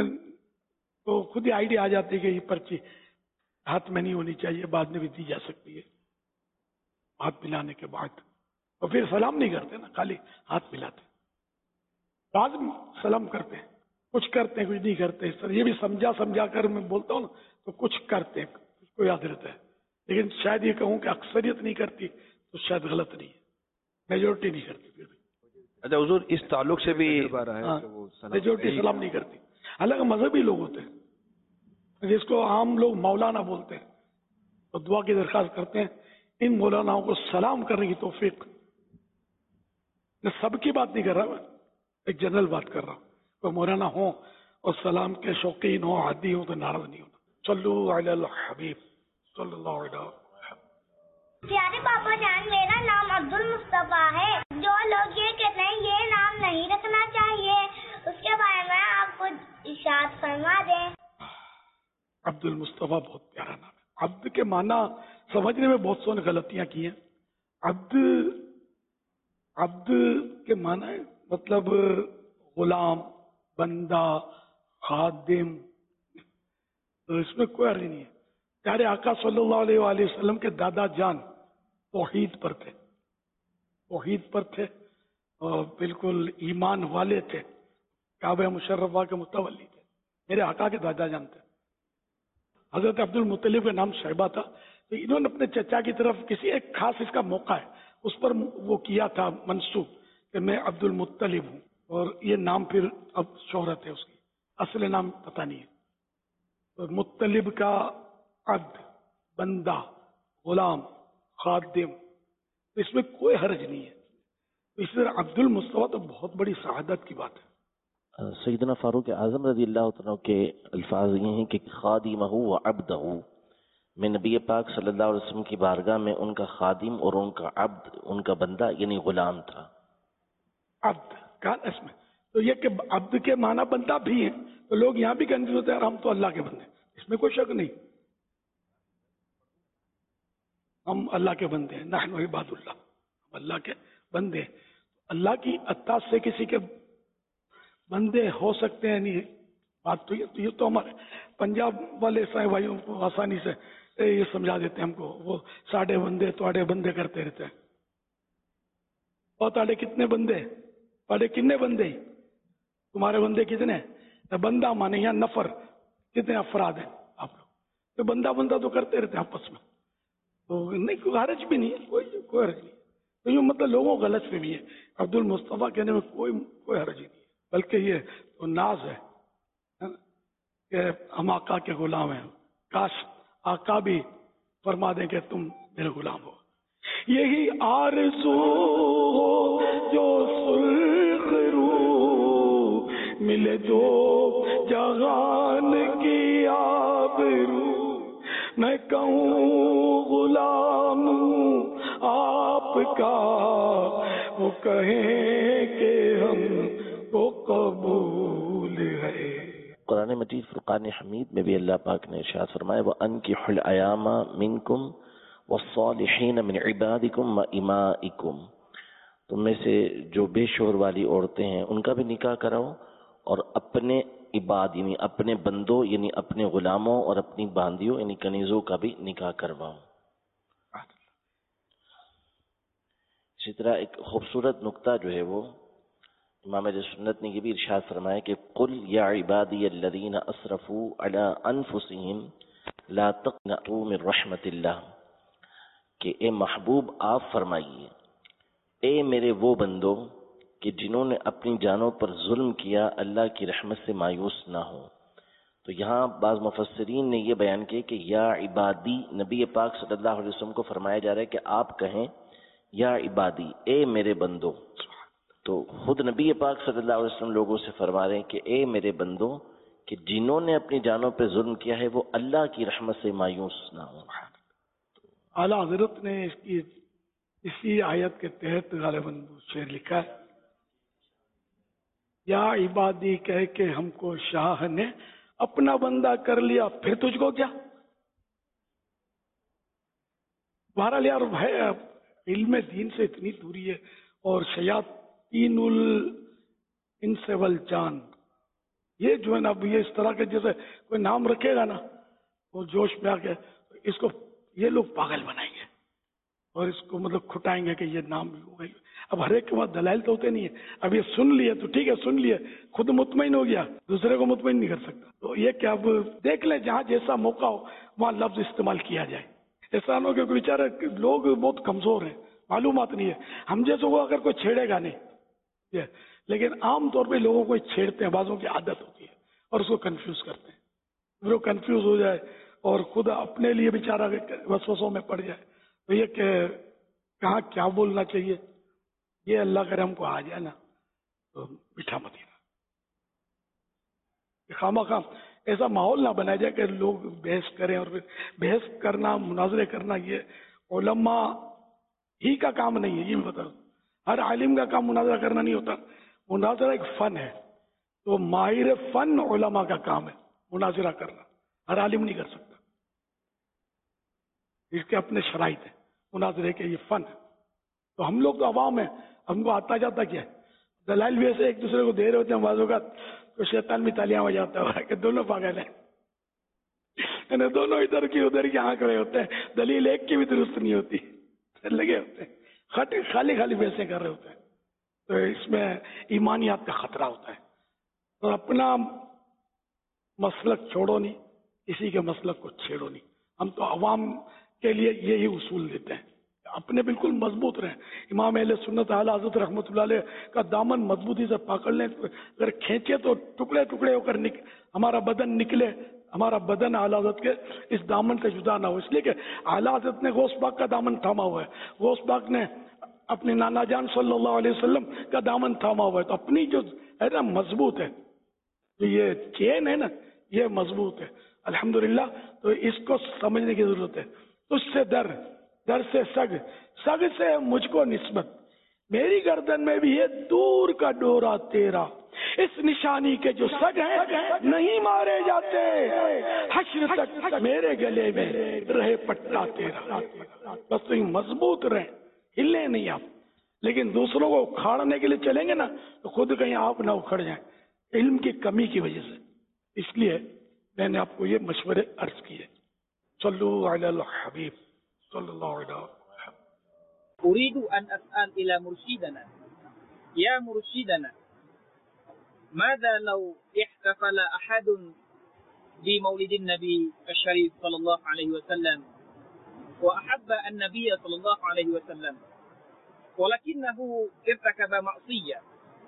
تو خود ہی آئیڈیا آ جاتی ہے کہ یہ پرچی ہاتھ میں نہیں ہونی چاہیے، بعد میں بھی دی جا سکتی ہے ہاتھ ملانے کے بعد. اور پھر سلام نہیں کرتے نا، خالی ہاتھ ملاتے. بعض سلام کرتے ہیں، کچھ کرتے ہیں کچھ نہیں کرتے. سر یہ بھی سمجھا سمجھا کر میں بولتا ہوں نا تو کچھ کرتے ہیں، کچھ کو یاد رہتا ہے. لیکن شاید یہ کہوں کہ اکثریت نہیں کرتی تو شاید غلط نہیں ہے، میجورٹی نہیں کرتی. پھر بھی اچھا حضور اس تعلق سے بھی میجورٹی سلام نہیں کرتی. الگ مذہبی لوگ ہوتے ہیں جس کو عام لوگ مولانا بولتے ہیں تو دعا کی درخواست کرتے ہیں ان مولاناؤں کو سلام کرنے کی توفیق. میں سب کی بات نہیں کر رہا، میں ایک جنرل بات کر رہا ہوں. کوئی مولانا ہوں اور سلام کے شوقین ہوں، عادی ہوں تو ناراض نہیں ہونا. صلو علی الحبیب صلی اللہ علیہ وسلم. پیارے پاپا جان، میرا نام عبد المصطفیٰ ہے. جو لوگ یہ کہتے ہیں یہ نام نہیں رکھنا چاہیے، اس کے بارے میں آپ کچھ ارشاد فرما دیں. عبد المصطفیٰ بہت پیارا نام ہے. عبد کے معنی سمجھنے میں بہت سو نے غلطیاں کی ہیں. عبد عبد کے معنی مطلب غلام، بندہ، خادم، تو اس میں کوئی حرج نہیں ہے. پیارے آقا صلی اللہ علیہ وآلہ وسلم کے دادا جان توحید پر تھے، توحید پر تھے اور بالکل ایمان والے تھے، کعبہ مشرفہ کے متولی تھے. میرے آقا کے دادا جان تھے. حضرت عبد المطلب کا نام شیبہ تھا. تو انہوں نے اپنے چچا کی طرف کسی ایک خاص اس کا موقع ہے اس پر وہ کیا تھا منسوب کہ میں عبد المطلب ہوں، اور یہ نام پھر اب شہرت ہے اس کی، اصل نام پتہ نہیں ہے. تو مطلب کا عبد، بندہ، غلام، خادم، اس میں کوئی حرج نہیں ہے. اس طرح عبد المصطفیٰ تو بہت بڑی سعادت کی بات ہے. سیدنا فاروق اعظم رضی اللہ عنہ کے الفاظ یہ ہیں کہ خادمہ و عبدہ، میں نبی پاک صلی اللہ علیہ وسلم کی بارگاہ میں ان کا خادم اور ان کا عبد، ان کا بندہ یعنی غلام تھا. عبد کہا اس میں تو یہ کہ عبد کے معنی بندہ بھی ہیں، تو لوگ یہاں بھی کنفیوز ہوتے ہیں ہم تو اللہ کے بندے ہیں. اس میں کوئی شک نہیں، ہم اللہ کے بندے ہیں. نحن عباد اللہ، ہم اللہ کے بندے ہیں. اللہ کی عطا سے کسی کے بندے ہو سکتے ہیں نہیں بات تو یہ تو یہ تو ہمارے پنجاب والے عیسائی بھائیوں کو آسانی سے یہ سمجھا دیتے ہیں ہم کو. وہ ساڑھے بندے تواڑے بندے کرتے رہتے ہیں. اور تاڑے کتنے بندے، تاڑے کتنے بندے، تمہارے بندے کتنے؟ بندہ مانے یہاں نفر، کتنے افراد ہیں آپ لوگ؟ تو بندہ بندہ تو کرتے رہتے ہیں آپس میں، تو نہیں کوئی حرج بھی نہیں ہے، کوئی کوئی حرج نہیں. تو یہ مطلب لوگوں کو غلط فہمی ہے. عبد المصطفیٰ کہنے میں کوئی کوئی حرج نہیں ہے، بلکہ یہ تو ناز ہے کہ ہم آقا کے غلام ہیں. کاش آقا بھی فرما دیں کہ تم میرے غلام ہو. یہی آرزو ہو جو سرخ روح ملے جو جہان کی آبرو، میں کہوں غلام ہوں آپ کا، وہ کہیں کہ ہم کو قبول ہے. قرآن مجید فرقان حمید میں بھی اللہ پاک نے ارشاد فرمایا وَأَنكِحُوا الْأَيَامَ مِنكُمْ وَالصَّالِحِينَ مِنْ عِبَادِكُمْ وَإِمَائِكُمْ، تم میں سے جو بے شور والی عورتیں ہیں ان کا بھی نکاح کراؤ، اور اپنے عباد یعنی اپنے بندوں یعنی اپنے غلاموں اور اپنی باندیوں یعنی کنیزوں کا بھی نکاح کرواؤ. اسی طرح ایک خوبصورت نقطہ جو ہے وہ امام اہل سنت نے یہ بھی ارشاد فرمایا کہ قل یا عبادی الذین اسرفوا علی انفسہم لا تقنطوا من رحمت اللہ، کہ اے محبوب آپ فرمائیے اے میرے وہ بندوں کہ جنہوں نے اپنی جانوں پر ظلم کیا اللہ کی رحمت سے مایوس نہ ہو. تو یہاں بعض مفسرین نے یہ بیان کیا کہ یا عبادی نبی پاک صلی اللہ علیہ وسلم کو فرمایا جا رہا ہے کہ آپ کہیں یا عبادی اے میرے بندوں. تو خود نبی پاک صلی اللہ علیہ وسلم لوگوں سے فرما رہے ہیں کہ اے میرے بندوں کہ جنہوں نے اپنی جانوں پہ ظلم کیا ہے وہ اللہ کی رحمت سے مایوس نہ ہوں. اعلیٰ حضرت نے اس کی اسی آیت کے تحت غالباً شعر لکھا ہے، یا عبادی کہہ کے ہم کو شاہ نے اپنا بندہ کر لیا پھر تجھ کو کیا. بہرحال یار ہے علم دین سے اتنی دوری ہے، اور شیاطین الانس والجان یہ جو ہے نا، اب یہ اس طرح کے جیسے کوئی نام رکھے گا نا وہ جوش میں آ کے اس کو یہ لوگ پاگل بنائیں گے اور اس کو مطلب کھٹائیں گے کہ یہ نام بھی ہو گئی. اب ہر ایک کے بعد دلائل تو ہوتے نہیں ہے. اب یہ سن لیے تو ٹھیک ہے، سن لیے خود مطمئن ہو گیا، دوسرے کو مطمئن نہیں کر سکتا. تو یہ کہ اب دیکھ لیں جہاں جیسا موقع ہو وہاں لفظ استعمال کیا جائے. ایسا نہ ہو کہ بیچارے لوگ بہت کمزور ہیں، معلومات نہیں ہے. ہم جیسے وہ اگر کوئی چھیڑے گا نہیں، لیکن عام طور پہ لوگوں کو چھیڑتے ہیں، بعضوں کی عادت ہوتی ہے اور اس کو کنفیوز کرتے ہیں. پھر وہ کنفیوز ہو جائے اور خود اپنے لیے بیچارہ وسوسوں میں پڑ جائے. تو یہ کہ کہاں کیا بولنا چاہیے، یہ اللہ کرے ہم کو آ جائے نا تو میٹھا مدینہ. خامہ خام ایسا ماحول نہ بنایا جائے کہ لوگ بحث کریں، اور پھر بحث کرنا، مناظرے کرنا یہ علماء ہی کا کام نہیں ہے. یہ بتا دوں ہر عالم کا کام مناظرہ کرنا نہیں ہوتا. مناظرہ ایک فن ہے، تو ماہر فن علماء کا کام ہے مناظرہ کرنا، ہر عالم نہیں کر سکتا. اس کے اپنے شرائط ہیں مناظرے کے، یہ فن ہے. تو ہم لوگ تو عوام ہیں، ہم کو آتا جاتا کیا ہے، دلائل بھی ایسے ایک دوسرے کو دے رہے ہوتے ہیں. بعض اوقات تو شیطان بھی تالیاں ہو جاتا ہے کہ دونوں پاگل ہیں، یعنی دونوں ادھر کی ادھر کی آنکھ رہے ہوتے ہیں، دلیل ایک کی بھی درست نہیں ہوتی، لگے ہوتے ہیں خالی خالی ویسے کر رہے ہوتے ہیں. تو اس میں ایمانیات کا خطرہ ہوتا ہے. تو اپنا مسلک چھوڑو نہیں، کسی کے مسلک کو چھیڑو نہیں. ہم تو عوام کے لیے یہی اصول دیتے ہیں، اپنے بالکل مضبوط رہیں. امام اہل سنت اعلیٰ حضرت رحمۃ اللہ علیہ کا دامن مضبوطی سے پکڑ لیں، اگر کھینچے تو ٹکڑے ٹکڑے ہو کر نک... ہمارا بدن نکلے، ہمارا بدن اعلیٰ حضرت کے اس دامن سے جدا نہ ہو. اس لیے کہ اعلیٰ حضرت نے غوث پاک کا دامن تھاما ہوا ہے، غوث پاک نے اپنے نانا جان صلی اللہ علیہ وسلم کا دامن تھاما ہوا ہے. تو اپنی جو ہے نا مضبوط ہے، تو یہ چین ہے نا یہ مضبوط ہے الحمدللہ. تو اس کو سمجھنے کی ضرورت ہے. اس سے در در سے سگ، سگ سے مجھ کو نسبت، میری گردن میں بھی ہے دور کا ڈورا تیرا. اس نشانی کے جو سگ ہیں نہیں مارے جاتے، حشر تک میرے گلے میں رہے پٹا تیرا. بس تو مضبوط رہیں، ہلے نہیں آپ. لیکن دوسروں کو اکھاڑنے کے لیے چلیں گے نا تو خود کہیں آپ نہ اکھڑ جائیں علم کی کمی کی وجہ سے. اس لیے میں نے آپ کو یہ مشورے عرض کیے. صلو علی الحبیب صلی اللہ علیہ وسلم. أريد أن أسأل إلى مرشدنا، يا مرشدنا، ماذا لو احتفل أحد بمولد النبي الشريف صلى الله عليه وسلم وأحب النبي صلى الله عليه وسلم ولكنه ارتكب معصية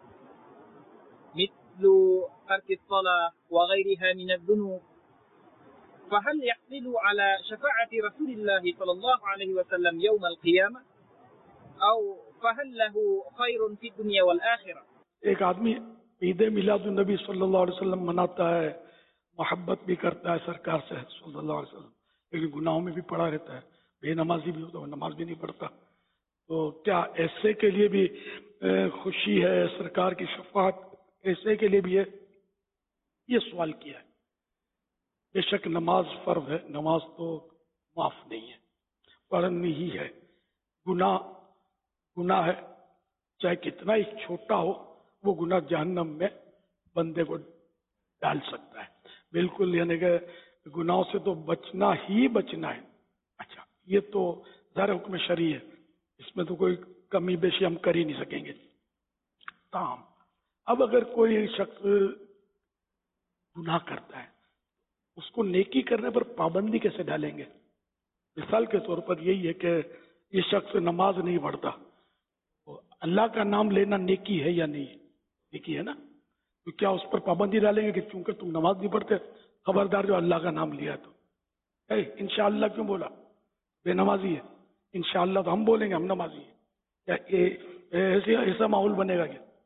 مثل ترك الصلاة وغيرها من الذنوب، فهل يحصل على شفاعة رسول الله صلى الله عليه وسلم يوم القيامة أو فهل له خير في الدنيا والآخرة؟ ایک آدمی عید میلاد النبی صلی اللہ علیہ وسلم مناتا ہے، محبت بھی کرتا ہے سرکار سے صلی اللہ علیہ وسلم، لیکن گناہوں میں بھی پڑا رہتا ہے، بے نمازی بھی ہوتا ہے، نماز بھی نہیں پڑھتا. تو کیا ایسے کے لیے بھی خوشی ہے سرکار کی شفاعت، ایسے کے لیے بھی ہے؟ یہ سوال کیا ہے. بے شک نماز فرض ہے، نماز تو معاف نہیں ہے، پڑھنی ہی ہے. گناہ گناہ ہے، چاہے کتنا ہی چھوٹا ہو، وہ گناہ جہنم میں بندے کو ڈال سکتا ہے بالکل. یعنی کہ گناہوں سے تو بچنا ہی بچنا ہے. اچھا یہ تو ظاہر حکم شرعی ہے، اس میں تو کوئی کمی بیشی ہم کر ہی نہیں سکیں گے. تاہم اب اگر کوئی شخص گناہ کرتا ہے، اس کو نیکی کرنے پر پابندی کیسے ڈالیں گے؟ مثال کے طور پر یہی ہے کہ یہ شخص نماز نہیں پڑھتا، اللہ کا نام لینا نیکی ہے یا نہیں؟ نیکی ہے نا. تو کیا اس پر پابندی ڈالیں گے کہ چونکہ تم نماز نہیں پڑھتے خبردار جو اللہ کا نام لیا تو انشاءاللہ کیوں بولا؟ بے نمازی ہے. انشاءاللہ تو ہم بولیں گے ہم نمازی ہیں. کیا ایسا ماحول بنے گا کیا؟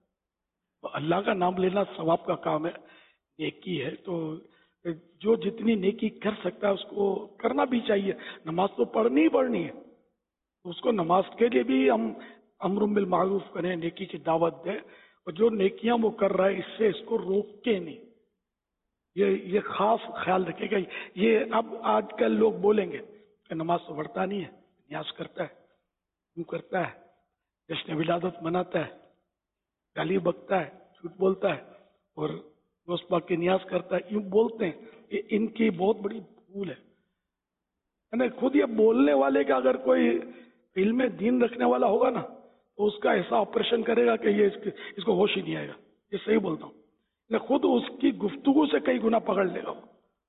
اللہ کا نام لینا ثواب کا کام ہے، نیکی ہے، تو جو جتنی نیکی کر سکتا ہے اس کو کرنا بھی چاہیے. نماز تو پڑھنی ہی پڑھنی ہے، اس کو نماز کے لیے بھی ہم امر بالمعروف کریں، نیکی کی دعوت دیں، اور جو نیکیاں وہ کر رہا ہے اس سے اس کو روک کے نہیں. یہ یہ خاص خیال رکھے گا. یہ اب آج کل لوگ بولیں گے کہ نماز تو پڑھتا نہیں ہے، نیاز کرتا ہے، یوں کرتا ہے، جشن ولادت مناتا ہے، گالی بکتا ہے، جھوٹ بولتا ہے، اور دوست پاک کی نیاز کرتا ہے، یوں بولتے ہیں. یہ ان کی بہت بڑی بھول ہے. یعنی خود یہ بولنے والے کا اگر کوئی علم دین رکھنے والا ہوگا نا تو اس کا ایسا آپریشن کرے گا کہ یہ اس, اس کو ہوش ہی نہیں آئے گا. یہ صحیح بولتا ہوں. خود اس کی گفتگو سے کئی گنا پکڑ لے گا وہ،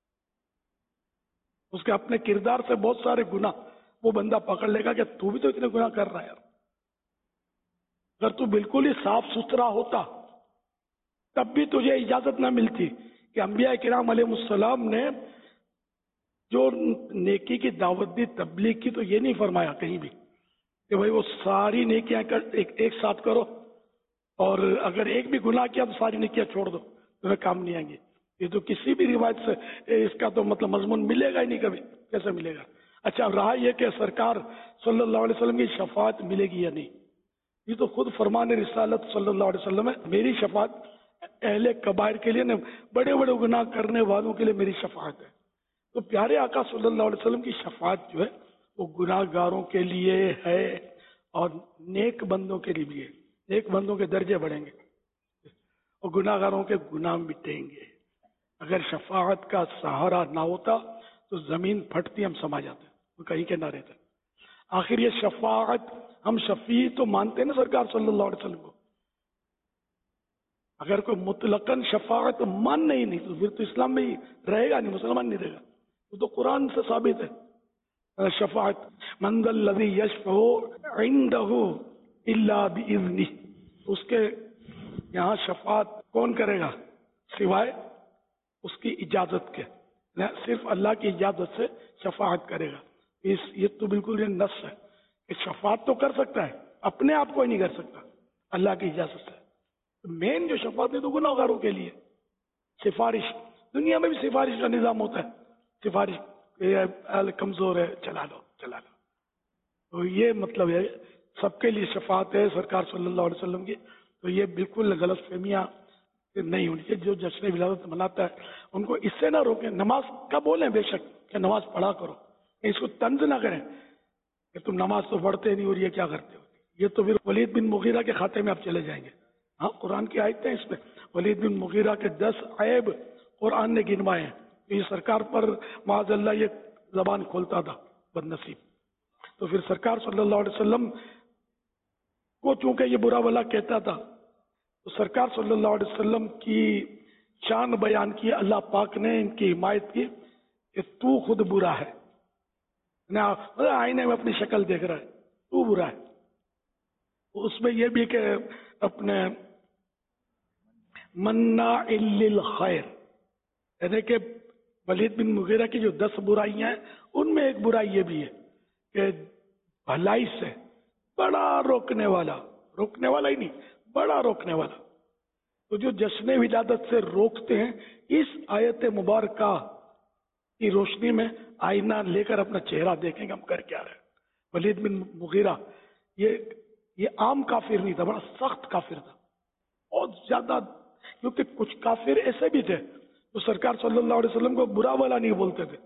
اس کے اپنے کردار سے بہت سارے گنا وہ بندہ پکڑ لے گا کہ تو بھی تو اتنے گنا کر رہا ہے یار. اگر تو بالکل ہی صاف ستھرا ہوتا تب بھی تجھے اجازت نہ ملتی کہ انبیاء کرام علیہ السلام نے جو نیکی کی دعوت دی، تبلیغ کی، تو یہ نہیں فرمایا کہیں بھی کہ بھائی وہ ساری نیکیاں ایک, ایک ساتھ کرو، اور اگر ایک بھی گناہ کیا تو ساری نیکیاں چھوڑ دو، تمہیں کام نہیں آئیں گے. یہ تو کسی بھی روایت سے اس کا تو مطلب مضمون ملے گا ہی نہیں، کبھی کیسے ملے گا. اچھا رہا یہ کہ سرکار صلی اللہ علیہ وسلم کی شفاعت ملے گی یا نہیں، یہ تو خود فرمان رسالت صلی اللہ علیہ وسلم ہے. میری شفاعت اہل کبائر کے لیے نہیں، بڑے بڑے گناہ کرنے والوں کے لیے میری شفاعت ہے. تو پیارے آقا صلی اللہ علیہ وسلم کی شفاعت جو ہے وہ گناہ گاروں کے لیے ہے اور نیک بندوں کے لیے بھی ہے. نیک بندوں کے درجے بڑھیں گے اور گناہ گاروں کے گناہ مٹیں گے. اگر شفاعت کا سہارا نہ ہوتا تو زمین پھٹتی، ہم سما جاتے، وہ کہیں کے نہ رہتے. آخر یہ شفاعت، ہم شفیع تو مانتے ہیں نا سرکار صلی اللہ علیہ وسلم کو. اگر کوئی مطلقاً شفاعت مان نہیں نہیں تو پھر تو اسلام میں ہی رہے گا نہیں، مسلمان نہیں رہے گا. وہ تو قرآن سے ثابت ہے. شفاعت من ذا الذی یشفع عنده الا باذنہ، اس کے یہاں شفاعت کون کرے گا سوائے اس کی اجازت کے، صرف اللہ کی اجازت سے شفاعت کرے گا. اس یہ تو بالکل یہ نص ہے کہ شفاعت تو کر سکتا ہے، اپنے آپ کوئی نہیں کر سکتا، اللہ کی اجازت سے. مین جو شفاعت ہے تو گناہ گاروں کے لیے سفارش. دنیا میں بھی سفارش کا نظام ہوتا ہے، سفارش کمزور ہے چلا لو چلا لو. تو یہ مطلب ہے سب کے لیے شفاعت ہے سرکار صلی اللہ علیہ وسلم کی. تو یہ بالکل غلط فہمیاں نہیں ہونی چاہیے. جو جشن ولادت مناتا ہے ان کو اس سے نہ روکیں. نماز کا بولیں بے شک کہ نماز پڑھا کرو، اس کو طنز نہ کریں کہ تم نماز تو پڑھتے نہیں اور یہ کیا کرتے ہو. یہ تو پھر ولید بن مغیرہ کے کھاتے میں آپ چلے جائیں گے. ہاں قرآن کی آیتیں اس میں ولید بن مغیرہ کے دس عیب قرآن نے گنوائے ہیں. یہ سرکار پر معاذ اللہ یہ زبان کھولتا تھا بد نصیب. تو پھر سرکار صلی اللہ علیہ وسلم کو چونکہ یہ برا بلا کہتا تھا تو سرکار صلی اللہ علیہ وسلم کی شان بیان کی اللہ پاک نے، ان کی حمایت کی کہ تو خود برا ہے. آئینے میں اپنی شکل دیکھ رہا ہے، تو برا ہے. اس میں یہ بھی کہ اپنے مناع للخیر، یعنی کہ ولید بن مغیرہ کی جو دس برائیاں ہیں ان میں ایک برائی یہ بھی ہے کہ بھلائی سے بڑا روکنے والا، روکنے والا ہی نہیں بڑا روکنے والا. تو جو جشن ولادت سے روکتے ہیں اس آیت مبارکہ کی روشنی میں آئینہ لے کر اپنا چہرہ دیکھیں گے ہم کر کیا رہے. ولید بن مغیرہ یہ یہ عام کافر نہیں تھا، بڑا سخت کافر تھا بہت زیادہ. کیونکہ کچھ کافر ایسے بھی تھے تو سرکار صلی اللہ علیہ وسلم کو برا والا نہیں بولتے تھے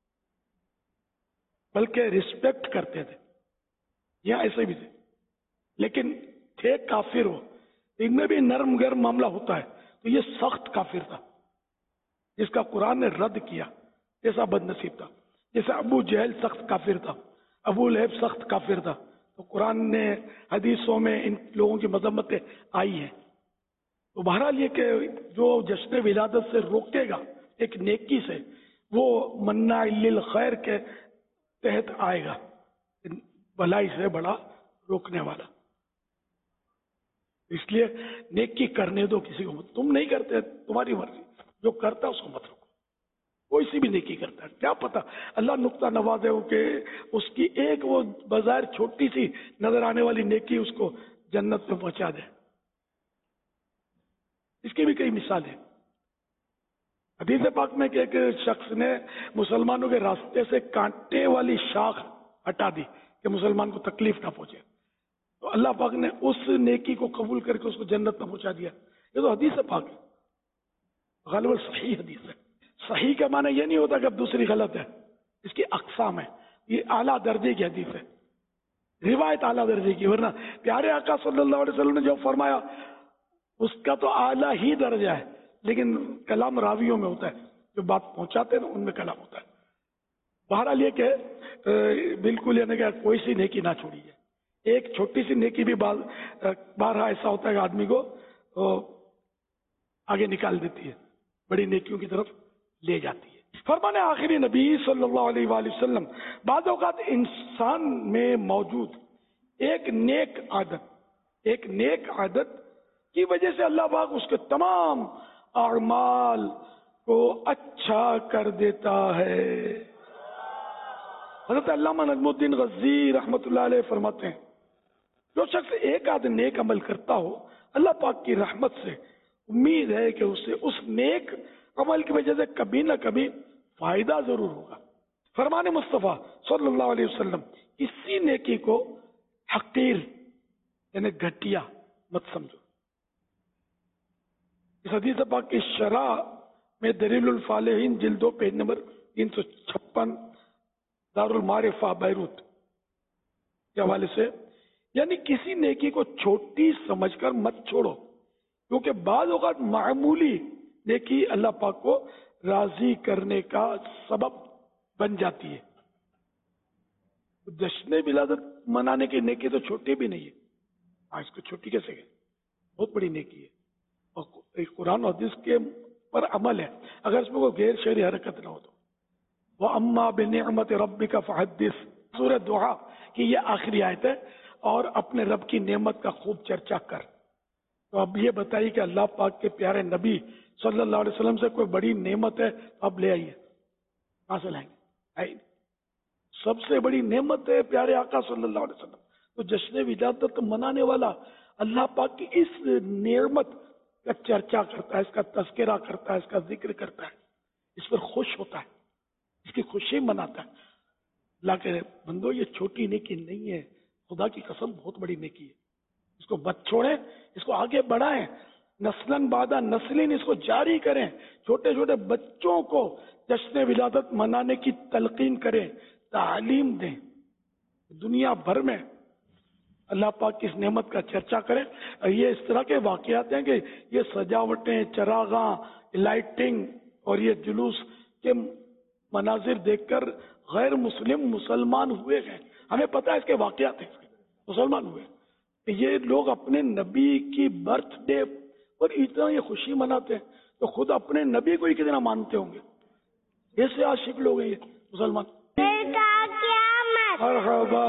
بلکہ ریسپیکٹ کرتے تھے. یہاں ایسے بھی تھے لیکن تھے کافر. ہو ان میں بھی نرم گرم معاملہ ہوتا ہے. تو یہ سخت کافر تھا جس کا قرآن نے رد کیا، جیسا بد نصیب تھا. جیسے ابو جہل سخت کافر تھا، ابو لہب سخت کافر تھا. تو قرآن نے حدیثوں میں ان لوگوں کی مذمتیں آئی ہیں. تو بہرحال یہ کہ جو جشن ولادت سے روکے گا ایک نیکی سے وہ مناع للخیر کے تحت آئے گا، بھلائی سے بڑا روکنے والا. اس لیے نیکی کرنے دو کسی کو. تم نہیں کرتے تمہاری مرضی، جو کرتا اس کو مت روکو. کوئی سی بھی نیکی کرتا ہے کیا پتا اللہ نقطہ نوازے ہو کہ اس کی ایک وہ بظاہر چھوٹی سی نظر آنے والی نیکی اس کو جنت میں پہنچا دے. اس کی بھی کئی مثالیں. حدیث پاک میں کہ ایک شخص نے مسلمانوں کے راستے سے کانٹے والی شاخ ہٹا دی کہ مسلمان کو تکلیف نہ پہنچے، تو اللہ پاک نے اس نیکی کو قبول کر کے اس کو جنت میں پہنچا دیا. یہ تو حدیث پاک ہے، غالباً صحیح حدیث ہے. صحیح کا معنی یہ نہیں ہوتا کہ اب دوسری غلط ہے، اس کی اقسام ہے. یہ اعلیٰ درجے کی حدیث ہے، روایت اعلیٰ درجے کی. ورنہ پیارے آقا صلی اللہ علیہ وسلم نے جو فرمایا اس کا تو اعلیٰ ہی درجہ ہے، لیکن کلام راویوں میں ہوتا ہے، جو بات پہنچاتے ہیں ان میں کلام ہوتا ہے. بہرحال یہ کہ بالکل یہ نہیں کہ کوئی سی نیکی نہ چھوڑی ہے. ایک چھوٹی سی نیکی بھی بارہا ایسا ہوتا ہے کہ آدمی کو آگے نکال دیتی ہے، بڑی نیکیوں کی طرف لے جاتی ہے. فرمان آخری نبی صلی اللہ علیہ وآلہ وسلم، بعض اوقات انسان میں موجود ایک نیک عادت ایک نیک عادت کی وجہ سے اللہ پاک اس کے تمام اعمال کو اچھا کر دیتا ہے. حضرت علامہ نجم الدین غزی رحمۃ اللہ علیہ فرماتے ہیں، جو شخص ایک آدھ نیک عمل کرتا ہو، اللہ پاک کی رحمت سے امید ہے کہ اسے اس نیک عمل کی وجہ سے کبھی نہ کبھی فائدہ ضرور ہوگا. فرمان مصطفیٰ صلی اللہ علیہ وسلم، اسی نیکی کو حقیر یعنی گھٹیا مت سمجھو. اس حدیث پاک کی شرح میں دلیل الفالحین جلد دو پیج نمبر تین سو چھپن دار المعارفہ بیروت کے حوالے سے، یعنی کسی نیکی کو چھوٹی سمجھ کر مت چھوڑو، کیونکہ بعض اوقات معمولی نیکی اللہ پاک کو راضی کرنے کا سبب بن جاتی ہے. جشن ولادت منانے کی نیکی تو چھوٹی بھی نہیں ہے. ہاں، اس کو چھوٹی کیسے گئے؟ بہت بڑی نیکی ہے، اور قرآن و حدیث کے پر عمل ہے. اگر اس میں کوئی غیر شرعی حرکت نہ ہو تو. وَأَمَّا بِنِعْمَةِ رَبِّكَ فَحَدِّثْ، سورہ دعا کی یہ آخری آیت ہے. اور اپنے رب کی نعمت کا خوب چرچا کر. تو اب یہ بتائیے کہ اللہ پاک کے پیارے نبی صلی اللہ علیہ وسلم سے کوئی بڑی نعمت ہے تو اب لے آئیے. کہاں سے لائیں گے؟ سب سے بڑی نعمت ہے پیارے آقا صلی اللہ علیہ وسلم. تو جشن ولادت منانے والا اللہ پاک کی اس نعمت کا چرچا کرتا ہے، اس کا تذکرہ کرتا ہے، اس کا ذکر کرتا ہے، اس پر خوش ہوتا ہے، اس کی خوشی مناتا ہے. اللہ کے بندو، یہ چھوٹی نیکی نہیں ہے، خدا کی قسم بہت بڑی نیکی ہے. اس کو مت چھوڑیں، اس کو آگے بڑھائیں، نسلاً بعد نسلیں اس کو جاری کریں. چھوٹے چھوٹے بچوں کو جشن ولادت منانے کی تلقین کریں، تعلیم دیں. دنیا بھر میں اللہ پاک کی اس نعمت کا چرچا کریں. یہ اس طرح کے واقعات ہیں کہ یہ سجاوٹیں، چراغاں، لائٹنگ اور یہ جلوس کے مناظر دیکھ کر غیر مسلم مسلمان ہوئے ہیں. ہمیں پتہ ہے اس کے واقعات ہیں، مسلمان ہوئے. یہ لوگ اپنے نبی کی برتھ ڈے پر اتنا یہ خوشی مناتے ہیں تو خود اپنے نبی کو ہی کتنا مانتے ہوں گے. ایسے عاشق لوگ ہیں یہ مسلمان. مرحبا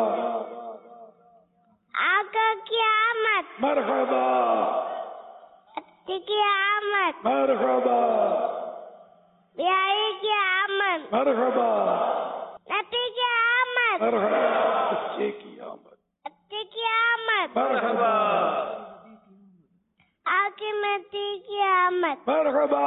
آقا کی آمد، مرحبا اتی کی آمد، مرحبا بیائی کی آمد، مرحبا نبی کی آمد، مرحبا بچے کی آمد، اتی کی آمد، مرحبا آقا متی کی آمد. مرحبا.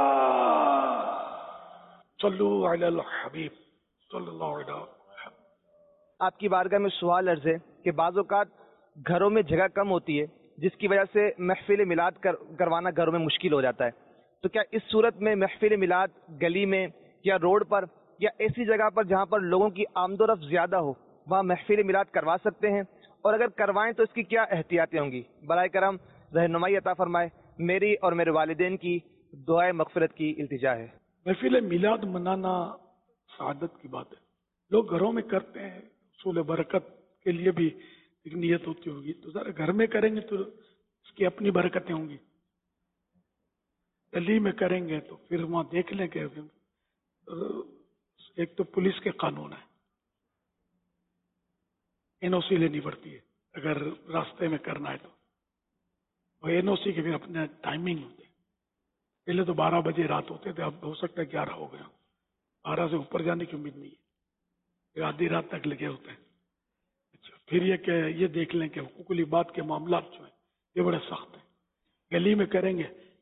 صلو علی الحبیب صلی اللہ علیہ وسلم. آپ کی بارگاہ میں سوال عرض ہے کہ بعض اوقات گھروں میں جگہ کم ہوتی ہے جس کی وجہ سے محفل میلاد کر کروانا گھروں میں مشکل ہو جاتا ہے. تو کیا اس صورت میں محفل میلاد گلی میں یا روڈ پر یا ایسی جگہ پر جہاں پر لوگوں کی آمد و رفت زیادہ ہو وہاں محفل میلاد کروا سکتے ہیں؟ اور اگر کروائیں تو اس کی کیا احتیاطیں ہوں گی؟ برائے کرم رہنمائی عطا فرمائے. میری اور میرے والدین کی دعائے مغفرت کی التجا ہے. محفل میلاد منانا سعادت کی بات ہے. لوگ گھروں میں کرتے ہیں، حصول برکت کے لیے بھی ایک نیت ہوتی ہوگی. تو ذرا گھر میں کریں گے تو اس کی اپنی برکتیں ہوں گی. گلی میں کریں گے تو پھر وہاں دیکھ لیں کہ ایک تو پولیس کے قانون ہے، این او سی لینی پڑتی ہے اگر راستے میں کرنا ہے تو. اور این او سی کے بھی اپنے ٹائمنگ ہوتے ہیں. پہلے تو بارہ بجے رات ہوتے تھے، اب ہو سکتا ہے گیارہ ہو گیا. بارہ سے اوپر جانے کی امید نہیں ہے، پھر آدھی رات تک لگے ہوتے ہیں. اچھا، پھر یہ کہ یہ دیکھ لیں کہ حقوق العباد کے معاملات جو ہیں یہ بڑے سخت ہیں. گلی میں کریں گے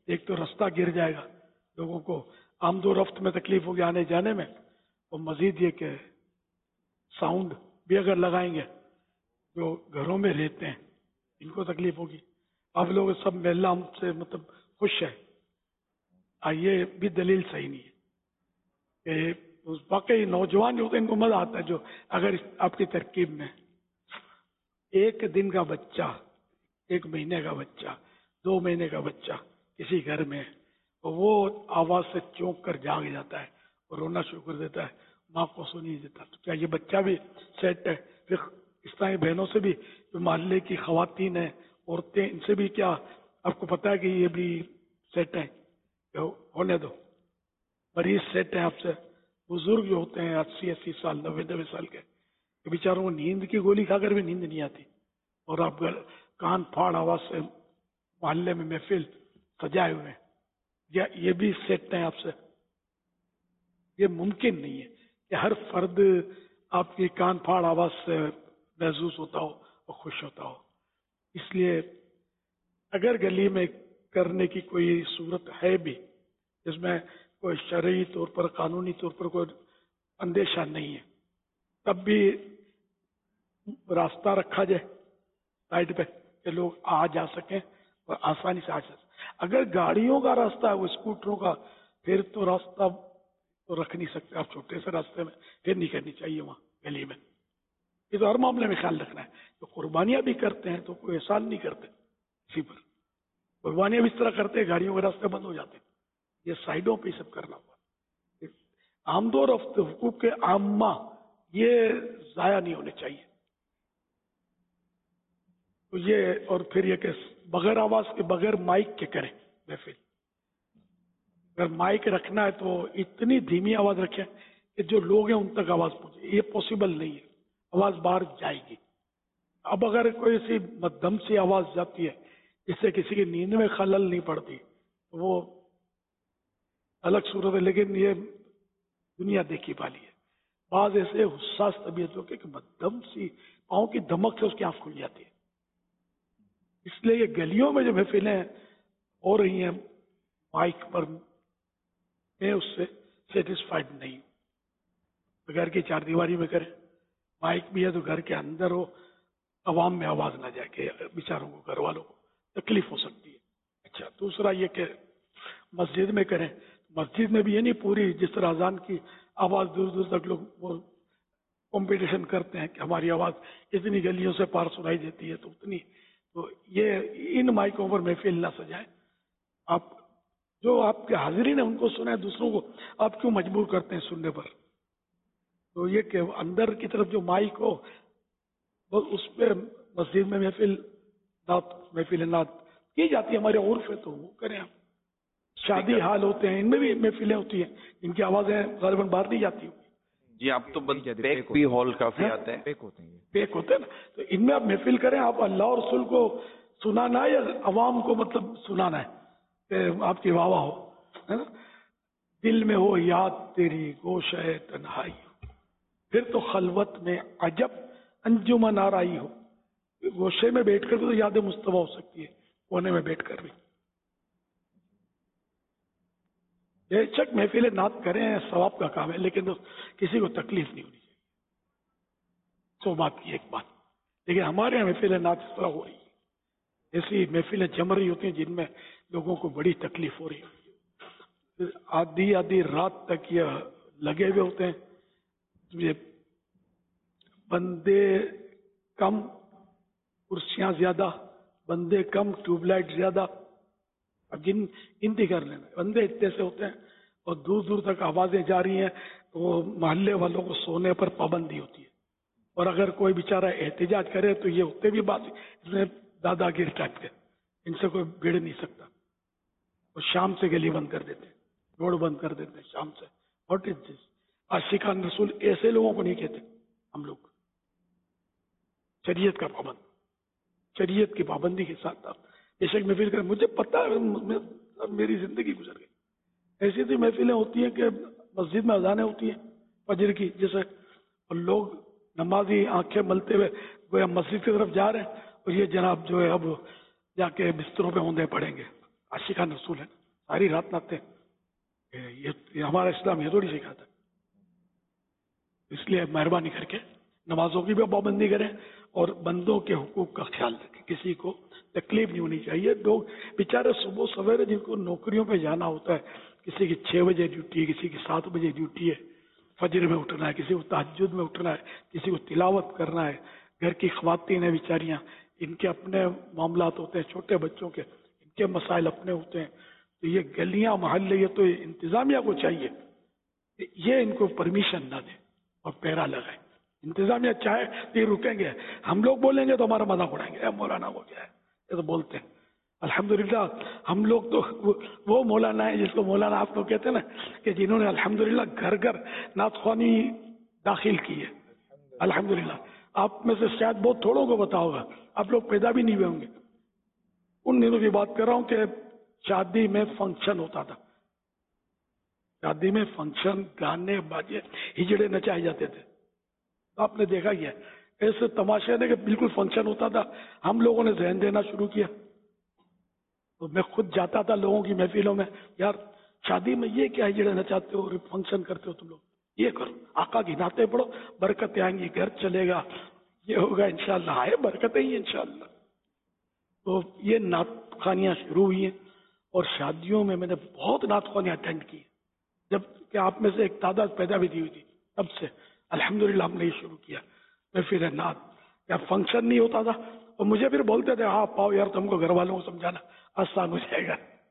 ایک تو راستہ گر جائے گا، لوگوں کو آمد و رفت میں تکلیف ہوگی آنے جانے میں، اور مزید یہ کہ ساؤنڈ بھی اگر لگائیں گے جو گھروں میں رہتے ہیں ان کو تکلیف ہوگی. آپ لوگ سب محلہ ہم سے مطلب خوش ہے، یہ بھی دلیل صحیح نہیں ہے کہ واقعی نوجوان جو ہوتے ہیں ان کو مزہ آتا ہے، جو اگر آپ کی ترکیب میں ایک دن کا بچہ، ایک مہینے کا بچہ، دو مہینے کا بچہ کسی گھر میں وہ آواز سے چونک کر جاگ جاتا ہے اور رونا شروع کر دیتا ہے، ماں کو سو نہیں دیتا، تو کیا یہ بچہ بھی سیٹ ہے؟ پھر اسلامی بہنوں سے بھی جو محلے کی خواتین ہیں، عورتیں، ان سے بھی کیا آپ کو پتا ہے کہ یہ بھی سیٹ ہیں؟ ہونے دو، مریض سیٹ ہیں آپ سے. بزرگ جو ہوتے ہیں اسی اسی سال، نوے نوے سال کے، بیچاروں کو نیند کی گولی کھا کر بھی نیند نہیں آتی، اور آپ کان پھاڑ آواز سے محلے میں محفل سجائے ہوئے ہیں، یا یہ بھی سیٹ ہیں آپ سے؟ یہ ممکن نہیں ہے کہ ہر فرد آپ کی کان پھاڑ آواز سے محسوس ہوتا ہو اور خوش ہوتا ہو. اس لیے اگر گلی میں کرنے کی کوئی صورت ہے بھی جس میں کوئی شرعی طور پر، قانونی طور پر کوئی اندیشہ نہیں ہے، تب بھی راستہ رکھا جائے سائڈ پہ کہ لوگ آ جا سکیں اور آسانی سے آ جا سکیں. اگر گاڑیوں کا راستہ ہے، وہ اسکوٹروں کا، پھر تو راستہ تو رکھ نہیں سکتے آپ چھوٹے سے راستے میں، پھر نہیں کرنی چاہیے وہاں گلی میں. یہ تو ہر معاملے میں خیال رکھنا ہے. تو قربانیاں بھی کرتے ہیں تو کوئی احسان نہیں کرتے کسی پر، قربانیاں بھی اس طرح کرتے ہیں گاڑیوں کے راستے بند ہو جاتے ہیں. یہ سائڈوں پہ سب کرنا ہوا. آمد و رفت، حقوق کے عامہ یہ ضائع نہیں ہونے چاہیے. تو یہ، اور پھر یہ کہ بغیر آواز کے، بغیر مائک کے کریں محفل. اگر مائک رکھنا ہے تو اتنی دھیمی آواز رکھیں کہ جو لوگ ہیں ان تک آواز پہنچے. یہ پاسبل نہیں ہے، آواز باہر جائے گی. اب اگر کوئی سی مدھم سی آواز جاتی ہے جس سے کسی کی نیند میں خلل نہیں پڑتی تو وہ الگ صورت ہے، لیکن یہ دنیا دیکھی پالی ہے. بعض ایسے حساس طبیعتوں کے کہ مدھم سی پاؤں کی دھمک سے اس کی آنکھ کھل جاتی ہے. اس لیے یہ گلیوں میں جو محفلیں ہو رہی ہیں مائک پر، میں اس سے سیٹسفائڈ نہیں ہوں. گھر کی چار دیواری میں کریں. مائک بھی ہے تو گھر کے اندر ہو، عوام میں آواز نہ جائے کہ بیچاروں کو، گھر والوں کو تکلیف ہو سکتی ہے. اچھا، دوسرا یہ کہ مسجد میں کریں. مسجد میں بھی یہ نہیں پوری، جس طرح اذان کی آواز دور دور تک لوگ وہ کمپٹیشن کرتے ہیں کہ ہماری آواز اتنی گلیوں سے پار سنائی دیتی ہے تو اتنی. تو یہ ان مائکوں پر محفل نہ سجائیں. آپ جو آپ کے حاضرین ہیں ان کو سنیں، دوسروں کو آپ کیوں مجبور کرتے ہیں سننے پر؟ تو یہ کہ اندر کی طرف جو مائک ہو اس پہ مسجد میں محفل نعت، محفل نعت کی جاتی ہے، ہمارے عرف ہے تو وہ کریں. ہم شادی حال ہوتے ہیں ان میں بھی محفلیں ہوتی ہیں، ان کی آوازیں غالباً باہر نہیں جاتی. جی، آپ تو پیک بھی ہال کافی آتے ہیں، پیک ہوتے ہیں، پیک ہوتے ہیں نا. تو ان میں آپ محفل کریں. آپ اللہ اور رسول کو سنانا ہے یا عوام کو مطلب سنانا ہے کہ آپ کی واہ واہ ہو، دل میں ہو یاد تیری گوشہ تنہائی ہو، پھر تو خلوت میں عجب انجمن آرائی ہو. گوشے میں بیٹھ کر بھی تو یاد مصطفیٰ ہو سکتی ہے، کونے میں بیٹھ کر بھی. بے شک محفل نعت کریں، ثواب کا کام ہے، لیکن کسی کو تکلیف نہیں ہونی چاہیے. سو بات کی ایک بات. لیکن ہمارے یہاں محفل نعت اس طرح ہو رہی ہے، ایسی محفلیں جم رہی ہوتی ہیں جن میں لوگوں کو بڑی تکلیف ہو رہی ہوتی ہے. آدھی آدھی رات تک یہ لگے ہوئے ہوتے ہیں. یہ بندے کم، کرسیاں زیادہ، بندے کم، ٹیوب لائٹ زیادہ. اب جن گنتی کر لینا، بندے اتنے سے ہوتے ہیں اور دور دور تک آوازیں جا رہی ہیں تو محلے والوں کو سونے پر پابندی ہوتی ہے. اور اگر کوئی بیچارہ احتجاج کرے تو یہ ہوتے بھی بات اس میں دادا گیر ٹائپ کے، ان سے کوئی بھیڑ نہیں سکتا. اور شام سے گلی بند کر دیتے، روڈ بند کر دیتے شام سے. What is this? عاشقان رسول ایسے لوگوں کو نہیں کہتے ہم لوگ. شریعت کا پابند، شریعت کی پابندی کے ساتھ آپ بے شک محفل کریں. مجھے پتا ہے، میری زندگی گزر گئی. ایسی ایسی محفلیں ہوتی ہیں کہ مسجد میں اذانیں ہوتی ہیں فجر کی جیسے، اور لوگ نمازی آنکھیں ملتے ہوئے گویا مسجد کی طرف جا رہے ہیں، اور یہ جناب جو ہے اب جا کے بستروں پہ اوندے پڑیں گے. عاشقان رسول ہے. ساری رات ناچتے ہیں، یہ ہمارا اسلام یہ تھوڑی سکھاتا ہے. اس لیے مہربانی کر کے نمازوں کی بھی پابندی کریں اور بندوں کے حقوق کا خیال رکھیں. کسی کو تکلیف نہیں ہونی چاہیے. لوگ بیچارے صبح سویرے جن کو نوکریوں پہ جانا ہوتا ہے، کسی کی چھ بجے ڈیوٹی ہے، کسی کی سات بجے ڈیوٹی ہے، فجر میں اٹھنا ہے، کسی کو تہجد میں اٹھنا ہے، کسی کو تلاوت کرنا ہے. گھر کی خواتین ہیں بیچاریاں، ان کے اپنے معاملات ہوتے ہیں، چھوٹے بچوں کے ان کے مسائل اپنے ہوتے ہیں. تو یہ گلیاں محلے یہ تو انتظامیہ کو چاہیے یہ ان کو پرمیشن نہ دے اور پیرا لگائے. انتظامیہ چاہے تو یہ رکیں گے. ہم لوگ بولیں گے تو ہمارا مذاق اڑائیں گے، اے مولانا ہو گیا ہے، یہ تو بولتے ہیں. الحمدللہ ہم لوگ تو وہ مولانا ہے جس کو مولانا آپ لوگ کہتے ہیں نا، کہ جنہوں نے الحمدللہ گھر گھر نعت خوانی داخل کی ہے. الحمدللہ آپ میں سے شاید بہت تھوڑوں کو پتا ہوگا، آپ لوگ پیدا بھی نہیں ہوئے ہوں گے. ان دنوں کی بات کر رہا ہوں کہ شادی میں فنکشن ہوتا تھا، شادی میں فنکشن، گانے باجے، ہجڑے نچائے جاتے تھے. آپ نے دیکھا ہی ہے ایسے تماشے نے کہ بالکل فنکشن ہوتا تھا. ہم لوگوں نے ذہن دینا شروع کیا. تو میں خود جاتا تھا لوگوں کی محفلوں میں، یار شادی میں یہ کیا ہجڑے نچاتے ہو، فنکشن کرتے ہو تم لوگ، یہ کرو، آقا کی نعتیں پڑھو، برکتیں آئیں گی، گھر چلے گا، یہ ہوگا انشاءاللہ. آئے برکتیں ہی انشاءاللہ. تو یہ نعت خوانیاں شروع ہوئی ہیں اور شادیوں میں میں نے بہت نعت خوانیاں اٹینڈ کی. جب کہ آپ میں سے ایک تعداد پیدا بھی دی ہوئی تھی، تب سے الحمدللہ ہم نے یہ شروع کیا. میں پھر نعت یا فنکشن نہیں ہوتا تھا اور مجھے پھر بولتے تھے ہاں پاؤ یار تم کو گھر والوں کو سمجھانا آسان ہو جائے گا.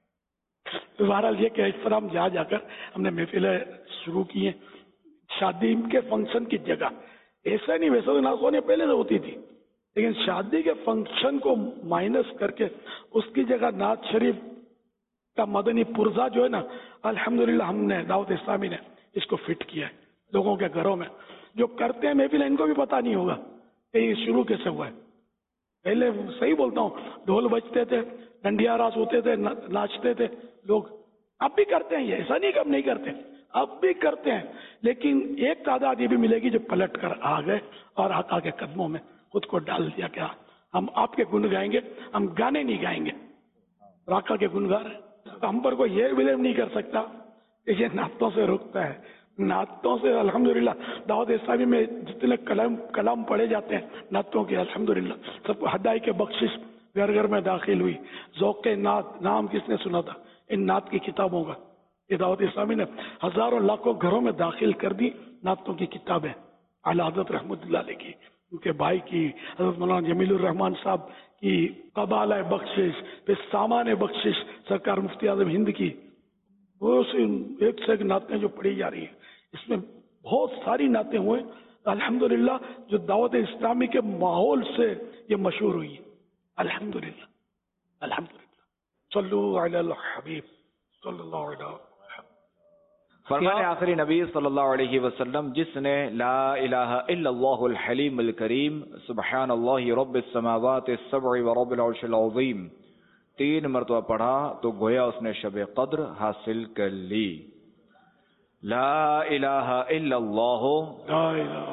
تو بہرحال یہ کہ اس طرح ہم جا جا کر ہم نے محفلیں شروع کی ہیں. شادی کے فنکشن کی جگہ ایسا نہیں، ویسا تو نعت خوانیاں پہلے سے ہوتی تھی، لیکن شادی کے فنکشن کو مائنس کر کے اس کی جگہ نعت شریف کا مدنی پرزا جو ہے نا، الحمدللہ ہم نے دعوت اسلامی نے اس کو فٹ کیا ہے لوگوں کے گھروں میں. جو کرتے ہیں محفل ان کو بھی پتا نہیں ہوگا کہ یہ شروع کیسے ہوا ہے. پہلے صحیح بولتا ہوں، ڈھول بجتے تھے، ڈنڈیا راس ہوتے تھے، ناچتے تھے لوگ. اب بھی کرتے ہیں یہ، ایسا نہیں کہ اب نہیں کرتے، اب بھی کرتے ہیں. لیکن ایک تعداد یہ بھی ملے گی جو پلٹ کر آ گئے اور آقا کے قدموں میں خود کو ڈال دیا کہ ہم آپ کے گن گائیں گے، ہم گانے نہیں گائیں گے، آقا کے گن گا رہے ہیں. ہم پر کوئی یہ بلیم نہیں کر سکتا کہ یہ نعتوں سے رکتا ہے. نعتوں سے الحمدللہ دعوت اسلامی میں جتنے کلام کلام پڑھے جاتے ہیں نعتوں کے، الحمدللہ سب کو ہدایت کے بخشش گھر گھر میں داخل ہوئی. ذوق نعت نام کس نے سنا تھا ان نعت کی کتابوں کا؟ یہ دعوت اسلامی نے ہزاروں لاکھوں گھروں میں داخل کر دی نعتوں کی کتابیں. اعلیٰ حضرت رحمۃ اللہ علیہ کی، ان کے بھائی کی، حضرت مولانا جمیل الرحمان صاحب کی قبالہ بخشش، پھر سامان بخشش سرکار مفتی اعظم ہند کی، وہ ایک سے ایک نعتیں جو پڑھی جا رہی ہیں. اس میں بہت ساری نعتیں ہوئے الحمدللہ جو دعوت اسلامی کے ماحول سے یہ مشہور ہوئی ہے. الحمدللہ الحمدللہ. صلو علی الحبیب صلی اللہ علیہ وسلم. فرمان آخری نبی صلی اللہ علیہ وسلم جس نے لا الہ الا اللہ الحلیم الکریم سبحان اللہ رب السماوات السبع و رب العرش العظیم تین مرتبہ پڑھا تو گویا اس نے شب قدر حاصل کر لی. لا الہ الا اللہ لا الہ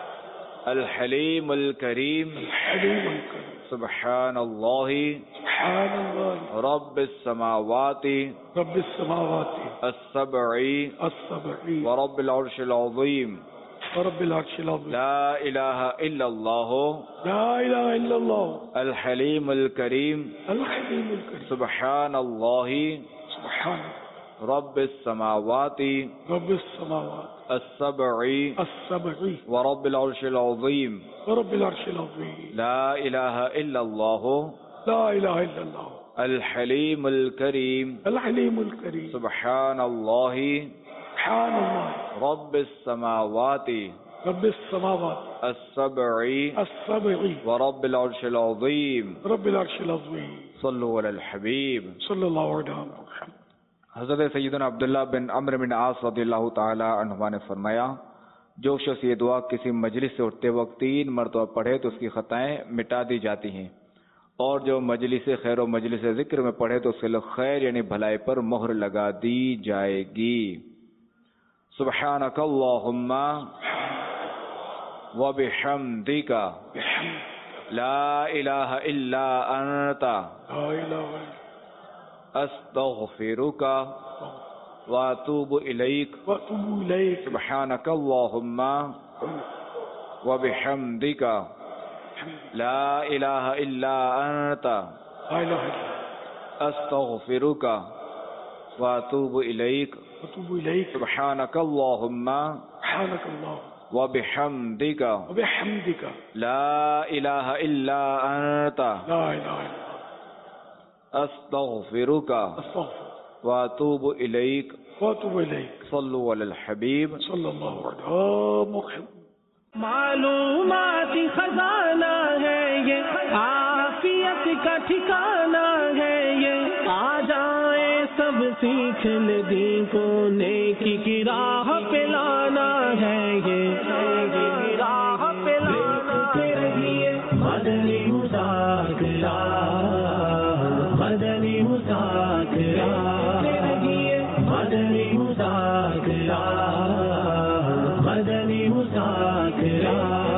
الحلیم الکریم الحلیم الکریم سبحان اللہ سبحان اللہ رب السماوات رب السماوات السبع السبع ورب العرش العظیم ورب العرش العظیم. لا الہ الا اللہ لا الہ الا اللہ الحلیم الکریم الحلیم الکریم سبحان اللہ سبحان رب السماوات رب السماوات السبع السبع ورب العرش العظیم ورب العرش العظیم. لا الہ الا اللہ لا الہ الا اللہ الحلیم الکریم الحلیم الکریم سبحان اللہ سبحان اللہ رب السماوات رب السماوات السبع السبع ورب العرش العظیم. رب العرش العظیم. صلو علی الحبیب صلی اللہ علیہ وسلم. حضرت سیدنا عبداللہ بن عمرو بن عاص رضی اللہ تعالی عنہما نے فرمایا جو شخص یہ دعا کسی مجلس سے اٹھتے وقت تین مرتبہ پڑھے تو اس کی خطائیں مٹا دی جاتی ہیں، اور جو مجلس خیر و مجلس ذکر میں پڑھے تو اس کے لیے خیر یعنی بھلائی پر مہر لگا دی جائے گی. سبحانک اللہم و بحمدک لا الہ الا انت لا الہ استغفرك واتوب الیک واتوب الیک سبحانک اللہم وبحمدک لا الہ الا انت لا الہ الا استغفرک واتوب الیک واتوب الیک سبحانک اللہم سبحانک اللہ وبحمدک وبحمدک لا الہ الا انت لا الہ الا استغفرک استغفر واتوب الیک واتوب الیک صلو علی الحبیب صلی اللہ علیہ محمد. معلومات خزانہ ہے یہ, عافیت کا ٹھکانہ ہے یہ, آ جائیں سب سیکھ لے دین کو, نیکی کی راہ پہ لانا ہے یہ, نیکی کی راہ پہ لانا ہے یہ. مدنی مذاکرہ مدنی مذاکرہ مدنی مذاکرہ مدنی مذاکرہ